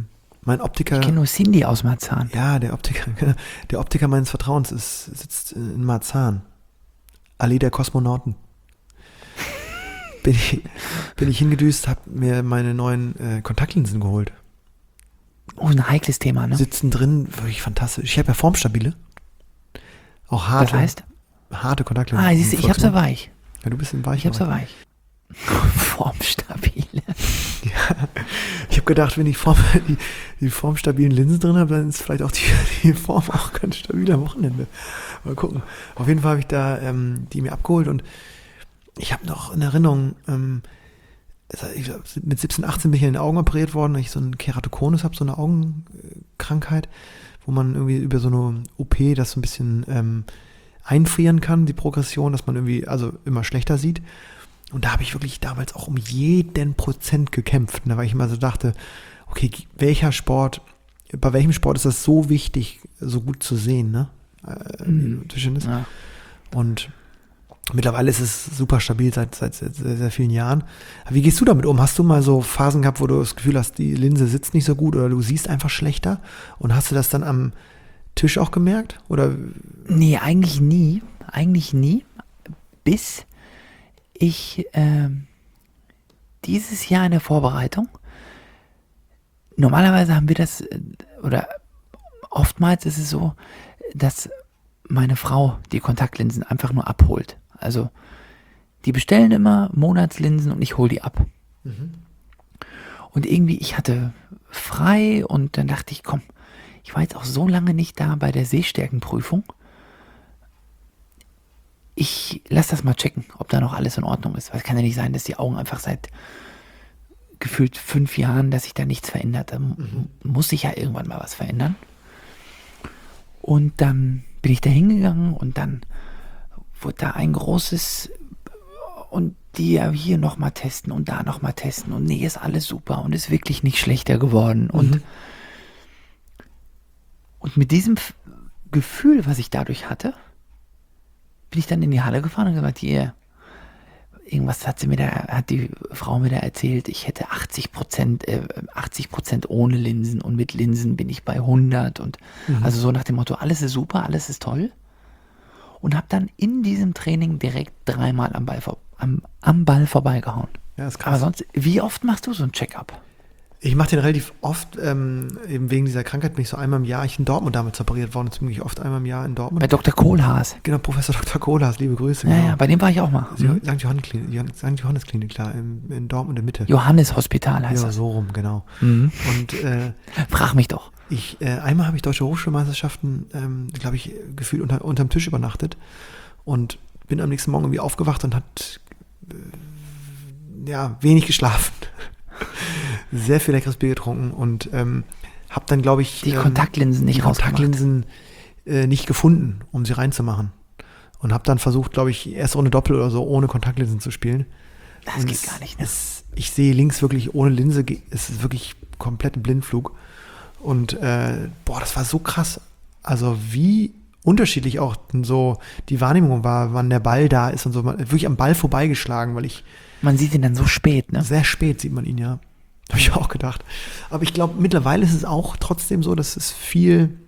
Mein Optiker. Ich kenne nur Cindy aus Marzahn. Ja, der Optiker, der Optiker meines Vertrauens ist, sitzt in Marzahn. Allee der Kosmonauten. bin, ich, bin ich hingedüst, habe mir meine neuen äh, Kontaktlinsen geholt. Oh, ein heikles Thema, ne? Sitzen drin, wirklich fantastisch. Ich habe ja formstabile. Auch harte. Das heißt? Harte Kontaktlinsen. Ah, siehst du, ich hab's ja weich. Ja, du bist im Weich. Ich hab's ja weich. Formstabile. Ja, ich habe gedacht, wenn ich Form, die, die formstabilen Linsen drin habe, dann ist vielleicht auch die, die Form auch ganz stabil am Wochenende. Mal gucken. Auf jeden Fall habe ich da ähm, die mir abgeholt und ich habe noch in Erinnerung, ähm, ich, mit siebzehn, achtzehn bin ich in den Augen operiert worden, weil ich so einen Keratokonus habe, so eine Augenkrankheit, wo man irgendwie über so eine O P das so ein bisschen ähm, einfrieren kann, die Progression, dass man irgendwie also immer schlechter sieht. Und da habe ich wirklich damals auch um jeden Prozent gekämpft, ne, weil ich immer so dachte, okay, welcher Sport, bei welchem Sport ist das so wichtig, so gut zu sehen, ne? Äh, Mhm. zwischen ist. Ja. Und mittlerweile ist es super stabil seit, seit sehr, sehr, sehr vielen Jahren. Aber wie gehst du damit um? Hast du mal so Phasen gehabt, wo du das Gefühl hast, die Linse sitzt nicht so gut oder du siehst einfach schlechter? Und hast du das dann am Tisch auch gemerkt? Oder? Nee, eigentlich nie. Eigentlich nie. Bis ich ähm, dieses Jahr in der Vorbereitung, normalerweise haben wir das, äh, oder oftmals ist es so, dass meine Frau die Kontaktlinsen einfach nur abholt. Also die bestellen immer Monatslinsen und ich hole die ab. Mhm. Und irgendwie, ich hatte frei und dann dachte ich, komm, ich war jetzt auch so lange nicht da bei der Sehstärkenprüfung. Ich lasse das mal checken, ob da noch alles in Ordnung ist. Weil es kann ja nicht sein, dass die Augen einfach seit gefühlt fünf Jahren, dass sich da nichts verändert. Da mhm. muss sich ja irgendwann mal was verändern. Und dann bin ich da hingegangen und dann wurde da ein großes und die ja hier nochmal testen und da nochmal testen und nee, ist alles super und ist wirklich nicht schlechter geworden. Mhm. Und, und mit diesem F- Gefühl, was ich dadurch hatte, bin ich dann in die Halle gefahren und gesagt, hier, irgendwas hat sie mir da, hat die Frau mir da erzählt, ich hätte achtzig Prozent, äh, achtzig Prozent ohne Linsen und mit Linsen bin ich bei hundert und mhm. also so nach dem Motto, alles ist super, alles ist toll. Und habe dann in diesem Training direkt dreimal am Ball, vor, am, am Ball vorbeigehauen. Ja, ist krass. Aber sonst, wie oft machst du so ein Check-up? Ich mache den relativ oft, ähm, eben wegen dieser Krankheit bin ich so einmal im Jahr, ich in Dortmund damals operiert worden, ziemlich oft einmal im Jahr in Dortmund. Bei Doktor Kohlhaas. Genau, Professor Doktor Kohlhaas, liebe Grüße. Ja, genau. ja, bei dem war ich auch mal. Mhm. Sankt Johannes Klinik, Sankt Johannes Klinik, klar, in, in Dortmund in der Mitte. Johannes Hospital heißt ja, das. so rum, genau. Mhm. Und äh, frag mich doch. Ich, äh, einmal habe ich Deutsche Hochschulmeisterschaften, ähm, glaube ich, gefühlt unter, unterm Tisch übernachtet und bin am nächsten Morgen irgendwie aufgewacht und hat äh, ja, wenig geschlafen. Sehr viel leckeres Bier getrunken und ähm, habe dann, glaube ich, die ähm, Kontaktlinsen nicht die Kontaktlinsen äh, nicht gefunden, um sie reinzumachen. Und habe dann versucht, glaube ich, erst ohne Doppel oder so, ohne Kontaktlinsen zu spielen. Das und geht es, gar nicht, ne? Es, ich sehe links wirklich ohne Linse, es ist wirklich komplett ein Blindflug. Und äh, boah, das war so krass. Also wie unterschiedlich auch so die Wahrnehmung war, wann der Ball da ist und so. Man, wirklich am Ball vorbeigeschlagen, weil ich Man sieht ihn dann so spät, ne? Sehr spät sieht man ihn, ja. Habe ich auch gedacht. Aber ich glaube, mittlerweile ist es auch trotzdem so, dass es viel,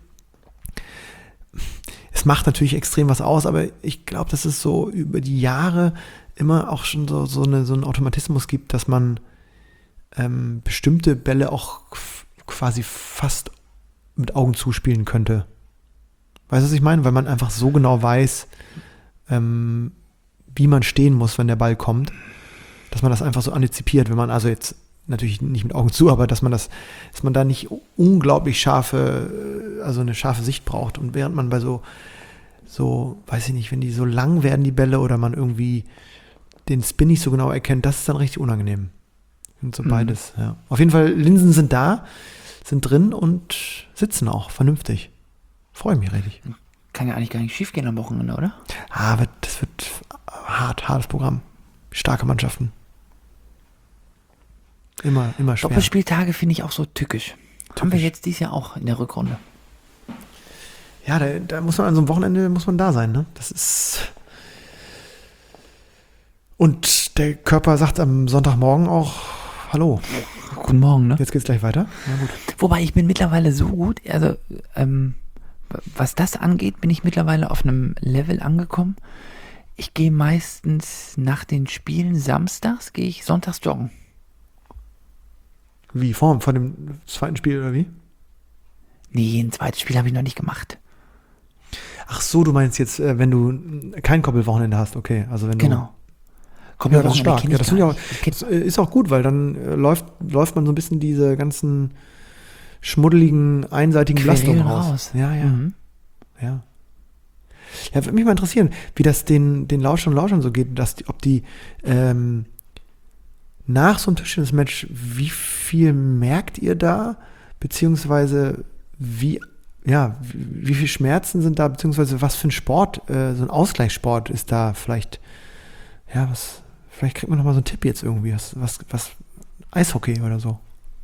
es macht natürlich extrem was aus, aber ich glaube, dass es so über die Jahre immer auch schon so, so, eine, so einen Automatismus gibt, dass man ähm, bestimmte Bälle auch f- quasi fast mit Augen zuspielen könnte. Weißt du, was ich meine? Weil man einfach so genau weiß, ähm, wie man stehen muss, wenn der Ball kommt, dass man das einfach so antizipiert, wenn man also jetzt natürlich nicht mit Augen zu, aber dass man das, dass man da nicht unglaublich scharfe, also eine scharfe Sicht braucht. Und während man bei so, so, weiß ich nicht, wenn die so lang werden, die Bälle, oder man irgendwie den Spin nicht so genau erkennt, das ist dann richtig unangenehm. Und so mhm. beides, ja. Auf jeden Fall, Linsen sind da, sind drin und sitzen auch vernünftig. Freue mich richtig. Kann ja eigentlich gar nicht schief gehen am Wochenende, oder? Ah, aber das wird hart, hartes Programm. Starke Mannschaften. Immer, immer schwer. Doppelspieltage finde ich auch so tückisch. tückisch. Haben wir jetzt dieses Jahr auch in der Rückrunde. Ja, da, da muss man an so einem Wochenende muss man da sein, ne? Das ist. Und der Körper sagt am Sonntagmorgen auch, Hallo. Guten Morgen, ne? Jetzt geht's gleich weiter. Na gut. Wobei ich bin mittlerweile so gut, also ähm, was das angeht, bin ich mittlerweile auf einem Level angekommen. Ich gehe meistens nach den Spielen samstags, gehe ich sonntags joggen. Wie, vor, vor dem zweiten Spiel oder wie? Nee, ein zweites Spiel habe ich noch nicht gemacht. Ach so, du meinst jetzt, äh, wenn du kein Koppelwochenende hast, okay. Also wenn Genau. Du, ja, das ist stark. kenn Ja, ich das, gar sind ja, nicht. Ich kenn- das ist auch gut, weil dann äh, läuft, läuft man so ein bisschen diese ganzen schmuddeligen, einseitigen Belastungen Querelen raus. raus. Ja, ja, Mhm. ja. Ja, würde mich mal interessieren, wie das den, den Lauschern und Lauschern so geht, dass die, ob die ähm, nach so einem Tischtennis-Match, wie viel merkt ihr da, beziehungsweise wie, ja, wie, wie viel Schmerzen sind da, beziehungsweise was für ein Sport, äh, so ein Ausgleichssport ist da vielleicht, ja, was, vielleicht kriegt man noch mal so einen Tipp jetzt irgendwie, was, was, was Eishockey oder so.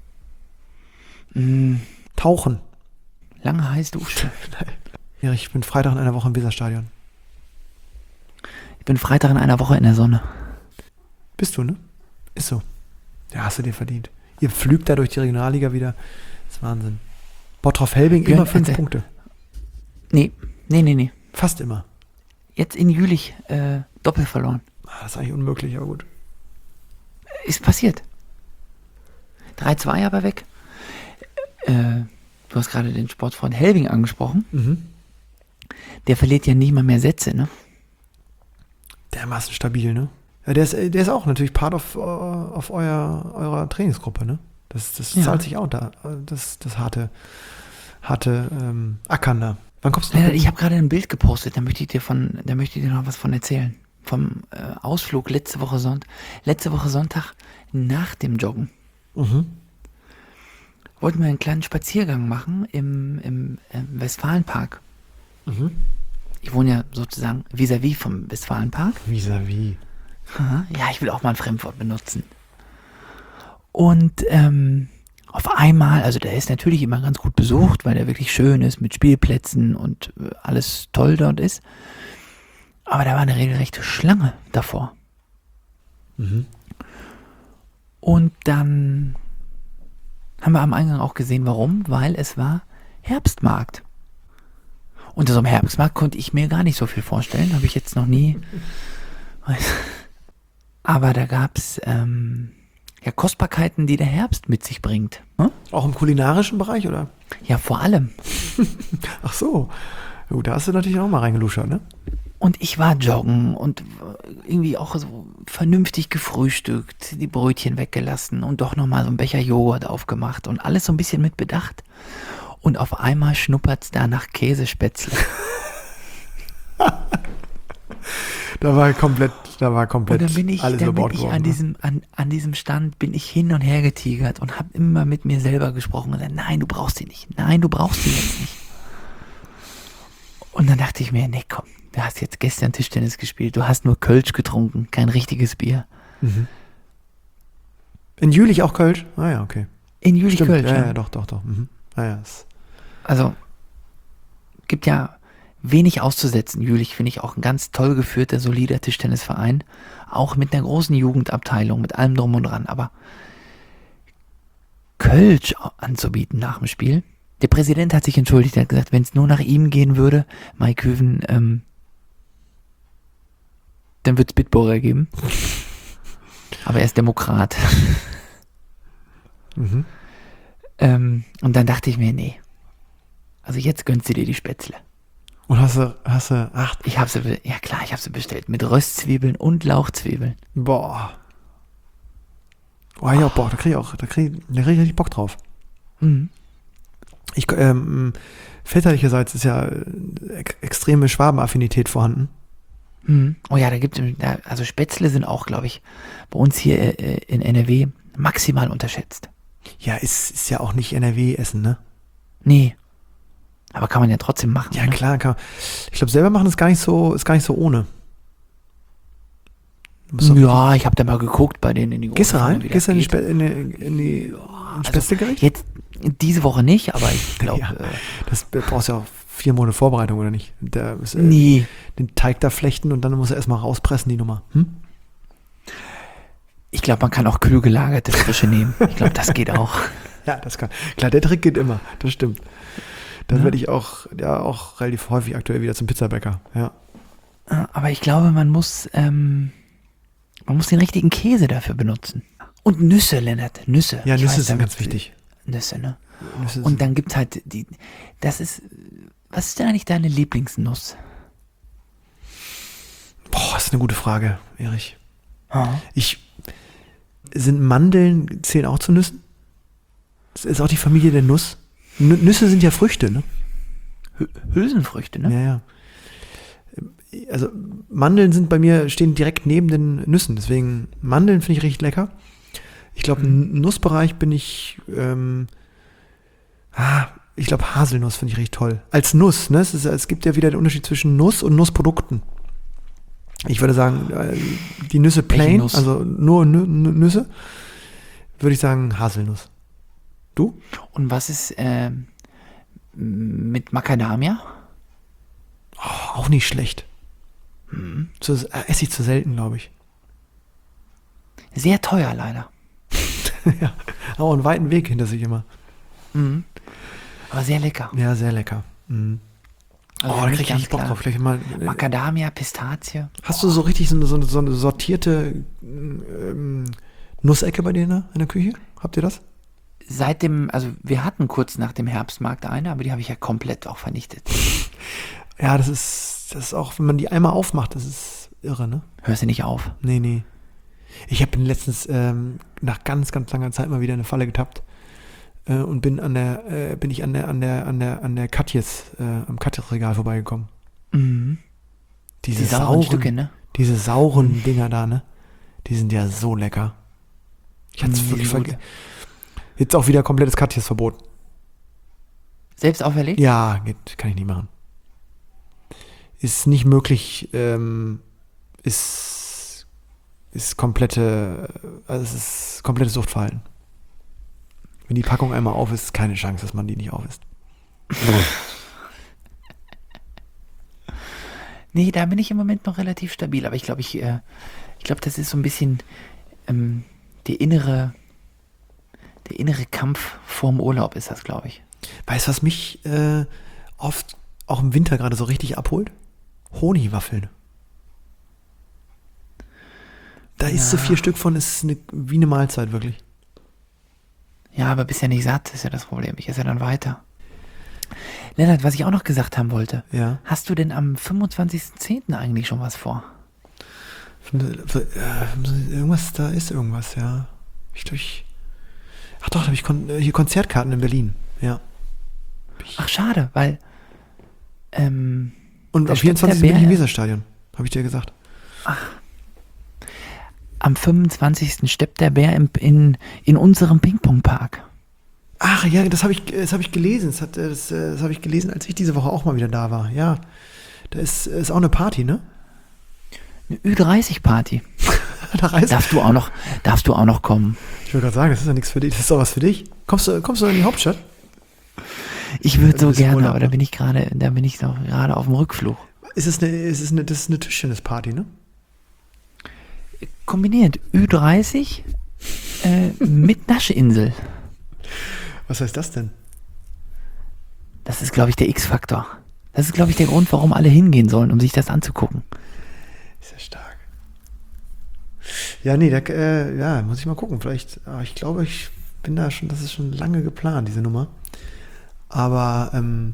Mm, Tauchen. lange heiß Dusche. Erich, ich bin Freitag in einer Woche im Weserstadion. Ich bin Freitag in einer Woche in der Sonne. Bist du, ne? Ist so. Ja, hast du dir verdient. Ihr pflügt da durch die Regionalliga wieder. Das ist Wahnsinn. Bottrop-Helbing Gönn- immer fünf äh, Punkte. Nee, nee, nee, nee. Fast immer. Jetzt in Jülich äh, doppelt verloren. Ah, das ist eigentlich unmöglich, aber gut. Ist passiert. drei zwei aber weg. Äh, du hast gerade den Sportfreund Helbing angesprochen. Mhm. Der verliert ja nicht mal mehr Sätze, ne? Dermaßen stabil, ne? Ja, der ist, der ist auch natürlich Part of, uh, auf euer, eurer Trainingsgruppe, ne? Das, das Ja. zahlt sich auch da. Das, das harte, harte ähm, Ackern da. Wann kommst du noch? Lennart, ich habe gerade ein Bild gepostet, da möchte ich dir von, da möchte ich dir noch was von erzählen. Vom äh, Ausflug letzte Woche Sonntag. Letzte Woche Sonntag nach dem Joggen. Mhm. Wollten wir einen kleinen Spaziergang machen im, im äh, Westfalenpark. Mhm. Ich wohne ja sozusagen vis-à-vis vom Westfalenpark. Vis-à-vis. Aha. Ja, ich will auch mal ein Fremdwort benutzen. Und ähm, auf einmal, also der ist natürlich immer ganz gut besucht, weil der wirklich schön ist mit Spielplätzen und äh, alles toll dort ist. Aber da war eine regelrechte Schlange davor. Mhm. Und dann haben wir am Eingang auch gesehen, warum, weil es war Herbstmarkt. Unter so einem Herbstmarkt konnte ich mir gar nicht so viel vorstellen, habe ich jetzt noch nie. Aber da gab es ähm, ja Kostbarkeiten, die der Herbst mit sich bringt. Hm? Auch im kulinarischen Bereich, oder? Ja, vor allem. Ach so. Jo, da hast du natürlich auch mal reingeluschert, ne? Und ich war joggen und irgendwie auch so vernünftig gefrühstückt, die Brötchen weggelassen und doch nochmal so einen Becher Joghurt aufgemacht und alles so ein bisschen mit Bedacht. Und auf einmal schnuppert's da nach Käsespätzle. Da war komplett, da war komplett Und dann bin ich, alles dann über bin Bord ich geworfen, an, ne? diesem, an, an diesem Stand, bin ich hin und her getigert und habe immer mit mir selber gesprochen und gesagt, nein, du brauchst die nicht. Nein, du brauchst die jetzt nicht. Und dann dachte ich mir, nee, komm, du hast jetzt gestern Tischtennis gespielt, du hast nur Kölsch getrunken, kein richtiges Bier. Mhm. In Jülich auch Kölsch? Ah ja, okay. In Jülich Stimmt, Kölsch. ja, Ja. ja, doch, doch, doch. Mhm. Ah, ja, ist, Also, gibt ja wenig auszusetzen. Jülich finde ich auch ein ganz toll geführter, solider Tischtennisverein. Auch mit einer großen Jugendabteilung, mit allem drum und dran. Aber Kölsch anzubieten nach dem Spiel. Der Präsident hat sich entschuldigt, er hat gesagt, wenn es nur nach ihm gehen würde, Mike Höven, ähm, dann wird es Bitburger geben. Aber er ist Demokrat. mhm. ähm, und dann dachte ich mir, nee. Also jetzt gönnst du dir die Spätzle. Und hast du, hast du, ach, Ich habe sie, be- ja klar, ich habe sie bestellt. Mit Röstzwiebeln und Lauchzwiebeln. boah. Oh ja, boah, da krieg ich auch, da krieg, da krieg ich richtig Bock drauf. Mhm. Ich, ähm, väterlicherseits ist ja äh, ex- extreme Schwabenaffinität vorhanden. Mhm. Oh ja, da gibt es, also Spätzle sind auch, glaube ich, bei uns hier äh, in N R W maximal unterschätzt. Ja, ist, ist ja auch nicht N R W-Essen, ne? Nee. Aber kann man ja trotzdem machen. Ja, ne? klar, kann man. Ich glaube, selber machen ist gar nicht so, ist gar nicht so ohne. Du musst doch- Ja, ich habe da mal geguckt bei denen in die Gehst du rein? wie das Gehst du in die, geht. Spe in die, in die in Also, Spätzlegericht? Jetzt, diese Woche nicht, aber ich glaube, Ja. äh, Das brauchst ja auch vier Monate Vorbereitung, oder nicht? Der, ist, äh, nee. Den Teig da flechten und dann musst du erstmal rauspressen, die Nummer. Hm? Ich glaube, man kann auch kühl gelagertes Frische nehmen. Ich glaube, das geht auch. Ja, das kann. Klar, der Trick geht immer. Das stimmt. Dann Ja. werde ich auch, ja, auch relativ häufig aktuell wieder zum Pizzabäcker. Ja. Aber ich glaube, man muss, ähm, man muss den richtigen Käse dafür benutzen. Und Nüsse, Lennart, Nüsse. Ja, Ich Nüsse weiß, sind damit- ganz wichtig. Nüsse, ne? Nüsse sind- Und dann gibt's halt die, das ist, was ist denn eigentlich deine Lieblingsnuss? Boah, das ist eine gute Frage, Erich. Oh. Ich, sind Mandeln, zählen auch zu Nüssen? Das ist auch die Familie der Nuss. Nü- Nüsse sind ja Früchte, ne? Hü- Hülsenfrüchte, ne? Ja, ja. Also Mandeln sind bei mir, stehen direkt neben den Nüssen, deswegen Mandeln finde ich richtig lecker. Ich glaube, im Nussbereich bin ich, ähm, ah, ich glaube Haselnuss finde ich richtig toll. Als Nuss, ne? Es, ist, es gibt ja wieder den Unterschied zwischen Nuss und Nussprodukten. Ich würde sagen, äh, die Nüsse plain, Nuss? also nur Nü Nü- Nüsse, würde ich sagen Haselnuss. Du? Und was ist ähm, mit Macadamia? Oh, auch nicht schlecht. Zu, äh, esse ich zu selten, glaube ich. Sehr teuer leider. Ja, aber einen weiten Weg hinter sich immer. Mhm. Aber sehr lecker. Ja, sehr lecker. Mhm. Also Oh, da für mich krieg ich ganz richtig Bock klar. drauf. Vielleicht mal, äh, Macadamia, Pistazie. hast du so richtig so eine, so eine, so eine sortierte ähm, Nussecke bei dir in der, in der Küche? Habt ihr das? Seit dem, also wir hatten kurz nach dem Herbstmarkt eine, aber die habe ich ja komplett auch vernichtet. Ja, das ist, das ist auch, wenn man die einmal aufmacht, das ist irre, ne? Hörst du nicht auf? Nee, nee. Ich habe letztens ähm, nach ganz, ganz langer Zeit mal wieder in eine Falle getappt äh, und bin an der, äh, bin ich an der, an der, an der, an der Katjes, äh, am Katjes-Regal vorbeigekommen. Mhm. Diese Die sauren sauren, Stücke, ne? diese sauren Dinger da, ne? Die sind ja so lecker. Ich hatte es Mhm, wirklich die sind gut. vergessen. Jetzt auch wieder komplettes Katjes verboten. Selbst auferlegt? Ja, geht, kann ich nicht machen. Ist nicht möglich, ähm, ist, ist komplette, also es ist komplettes Suchtverhalten. Wenn die Packung einmal auf ist, keine Chance, dass man die nicht auf isst. Nee, da bin ich im Moment noch relativ stabil, aber ich glaube, ich, äh, ich glaube, das ist so ein bisschen ähm, die innere, der innere Kampf vorm Urlaub ist das, glaube ich. Weißt du, was mich äh, oft auch im Winter gerade so richtig abholt? Honigwaffeln. Da isst du Ja. vier Stück von, ist eine, wie eine Mahlzeit, wirklich. Ja, aber bist ja nicht satt, ist ja das Problem. Ich esse ja dann weiter. Lennart, was ich auch noch gesagt haben wollte. Ja. Hast du denn am fünfundzwanzigsten zehnten eigentlich schon was vor? Für, äh, irgendwas, da ist irgendwas, ja. Ich glaube, ich. Ach doch, da habe ich Kon hier Konzertkarten in Berlin. Ja. Ach, schade, weil ähm, Und Da am steht vierundzwanzigsten der bin ich im Bär. Weserstadion. Habe ich dir gesagt. am fünfundzwanzigsten steppt der Bär im, in, in unserem Ping-Pong-Park. Ach ja, das habe ich, das habe ich gelesen. Das, hat, äh, das, äh, das habe ich gelesen, als ich diese Woche auch mal wieder da war. Ja. Da ist, ist auch eine Party, ne? Eine Ü dreißig Party. Da reist Darfst du auch noch, darfst du auch noch kommen? Ich wollte gerade sagen, das ist ja nichts für dich. Das ist doch was für dich. Kommst du, kommst du in die Hauptstadt? Ich würde so Ein bisschen gerne, Urlaub, aber da ne? bin ich gerade, da bin ich doch gerade auf dem Rückflug. Ist es eine, ist es eine, das ist eine Tischtennisparty, ne? Kombiniert Ü dreißig äh, mit Nascheinsel. Was heißt das denn? Das ist, glaube ich, der X-Faktor. Das ist, glaube ich, der Grund, warum alle hingehen sollen, um sich das anzugucken. Ist ja stark. Ja, nee, da, äh, ja, muss ich mal gucken. Vielleicht, aber ich glaube, ich bin da schon, das ist schon lange geplant, diese Nummer. Aber ähm,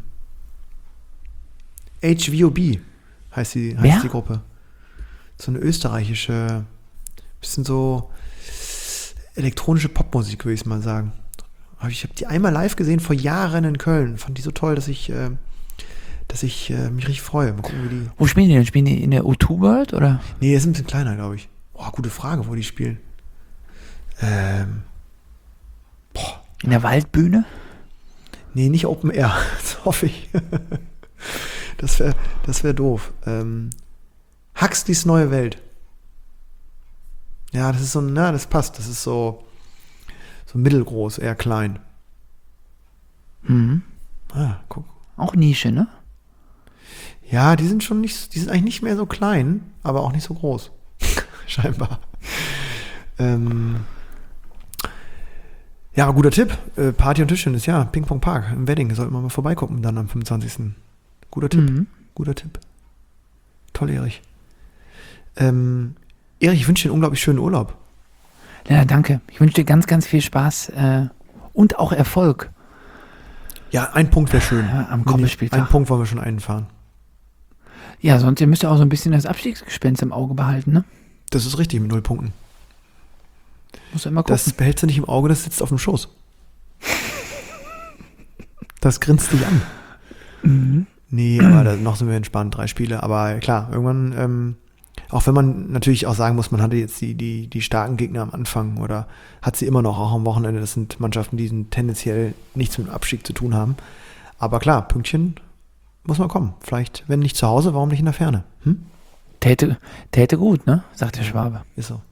H V O B heißt die, heißt Wer? die Gruppe. So eine österreichische, bisschen so elektronische Popmusik, würde ich mal sagen. Aber ich habe die einmal live gesehen vor Jahren in Köln. Fand die so toll, dass ich, äh, dass ich äh, mich richtig freue. Mal gucken, wie die. Wo spielen die denn? Spielen die in der U zwei World oder? Nee, ist ein bisschen kleiner, glaube ich. Boah, gute Frage, wo die spielen. Ähm. Boah. In der Waldbühne? Nee, nicht Open Air. Das hoffe ich. Das wäre das wär doof. Ähm, Huxleys neue Welt. Ja, das ist so, na, das passt. Das ist so, so mittelgroß, eher klein. Mhm. Ah, guck. Auch Nische, ne? Ja, die sind schon nicht, die sind eigentlich nicht mehr so klein, aber auch nicht so groß. Scheinbar. Ähm, ja, guter Tipp. Äh, Party und Tischtennis, ja, Ping-Pong Park im Wedding. Sollten wir mal vorbeigucken dann am fünfundzwanzigsten Guter Tipp. Mhm. Guter Tipp. Toll, Erich. Ähm, Erich, ich wünsche dir einen unglaublich schönen Urlaub. Ja, danke. Ich wünsche dir ganz, ganz viel Spaß äh, und auch Erfolg. Ja, ein Punkt wäre schön. Ja, am Wenn Koppelspieltag. Einen Punkt wollen wir schon einfahren. Ja, sonst ihr müsst ja auch so ein bisschen das Abstiegsgespenst im Auge behalten, ne? Das ist richtig mit null Punkten. Musst du immer gucken. Das behältst du nicht im Auge, das sitzt auf dem Schoß. Das grinst dich an. Mhm. Nee, aber da, noch sind wir entspannt, drei Spiele. Aber klar, irgendwann, ähm, auch wenn man natürlich auch sagen muss, man hatte jetzt die, die, die starken Gegner am Anfang oder hat sie immer noch, auch am Wochenende. Das sind Mannschaften, die tendenziell nichts mit dem Abstieg zu tun haben. Aber klar, Pünktchen muss man kommen. Vielleicht, wenn nicht zu Hause, warum nicht in der Ferne? Hm? Täte, täte gut, ne? Sagt der Schwabe. Ist so.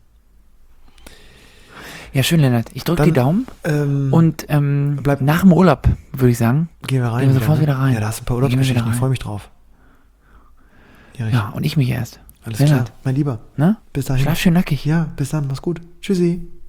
Ja, schön, Lennart. Ich drücke Dann, die Daumen Ähm, und ähm, bleib- nach dem Urlaub, würde ich sagen. gehen wir rein. gehen wir sofort wieder rein. Ja, da hast du ein paar Gehen wir Urlaubsgeschichten, wieder ich rein. freue mich drauf. Ja, Ja, und ich mich erst. alles Lennart. klar. Mein Lieber, Ne? bis dahin. Schlaf schön nackig. Ja, bis dann, mach's gut. Tschüssi.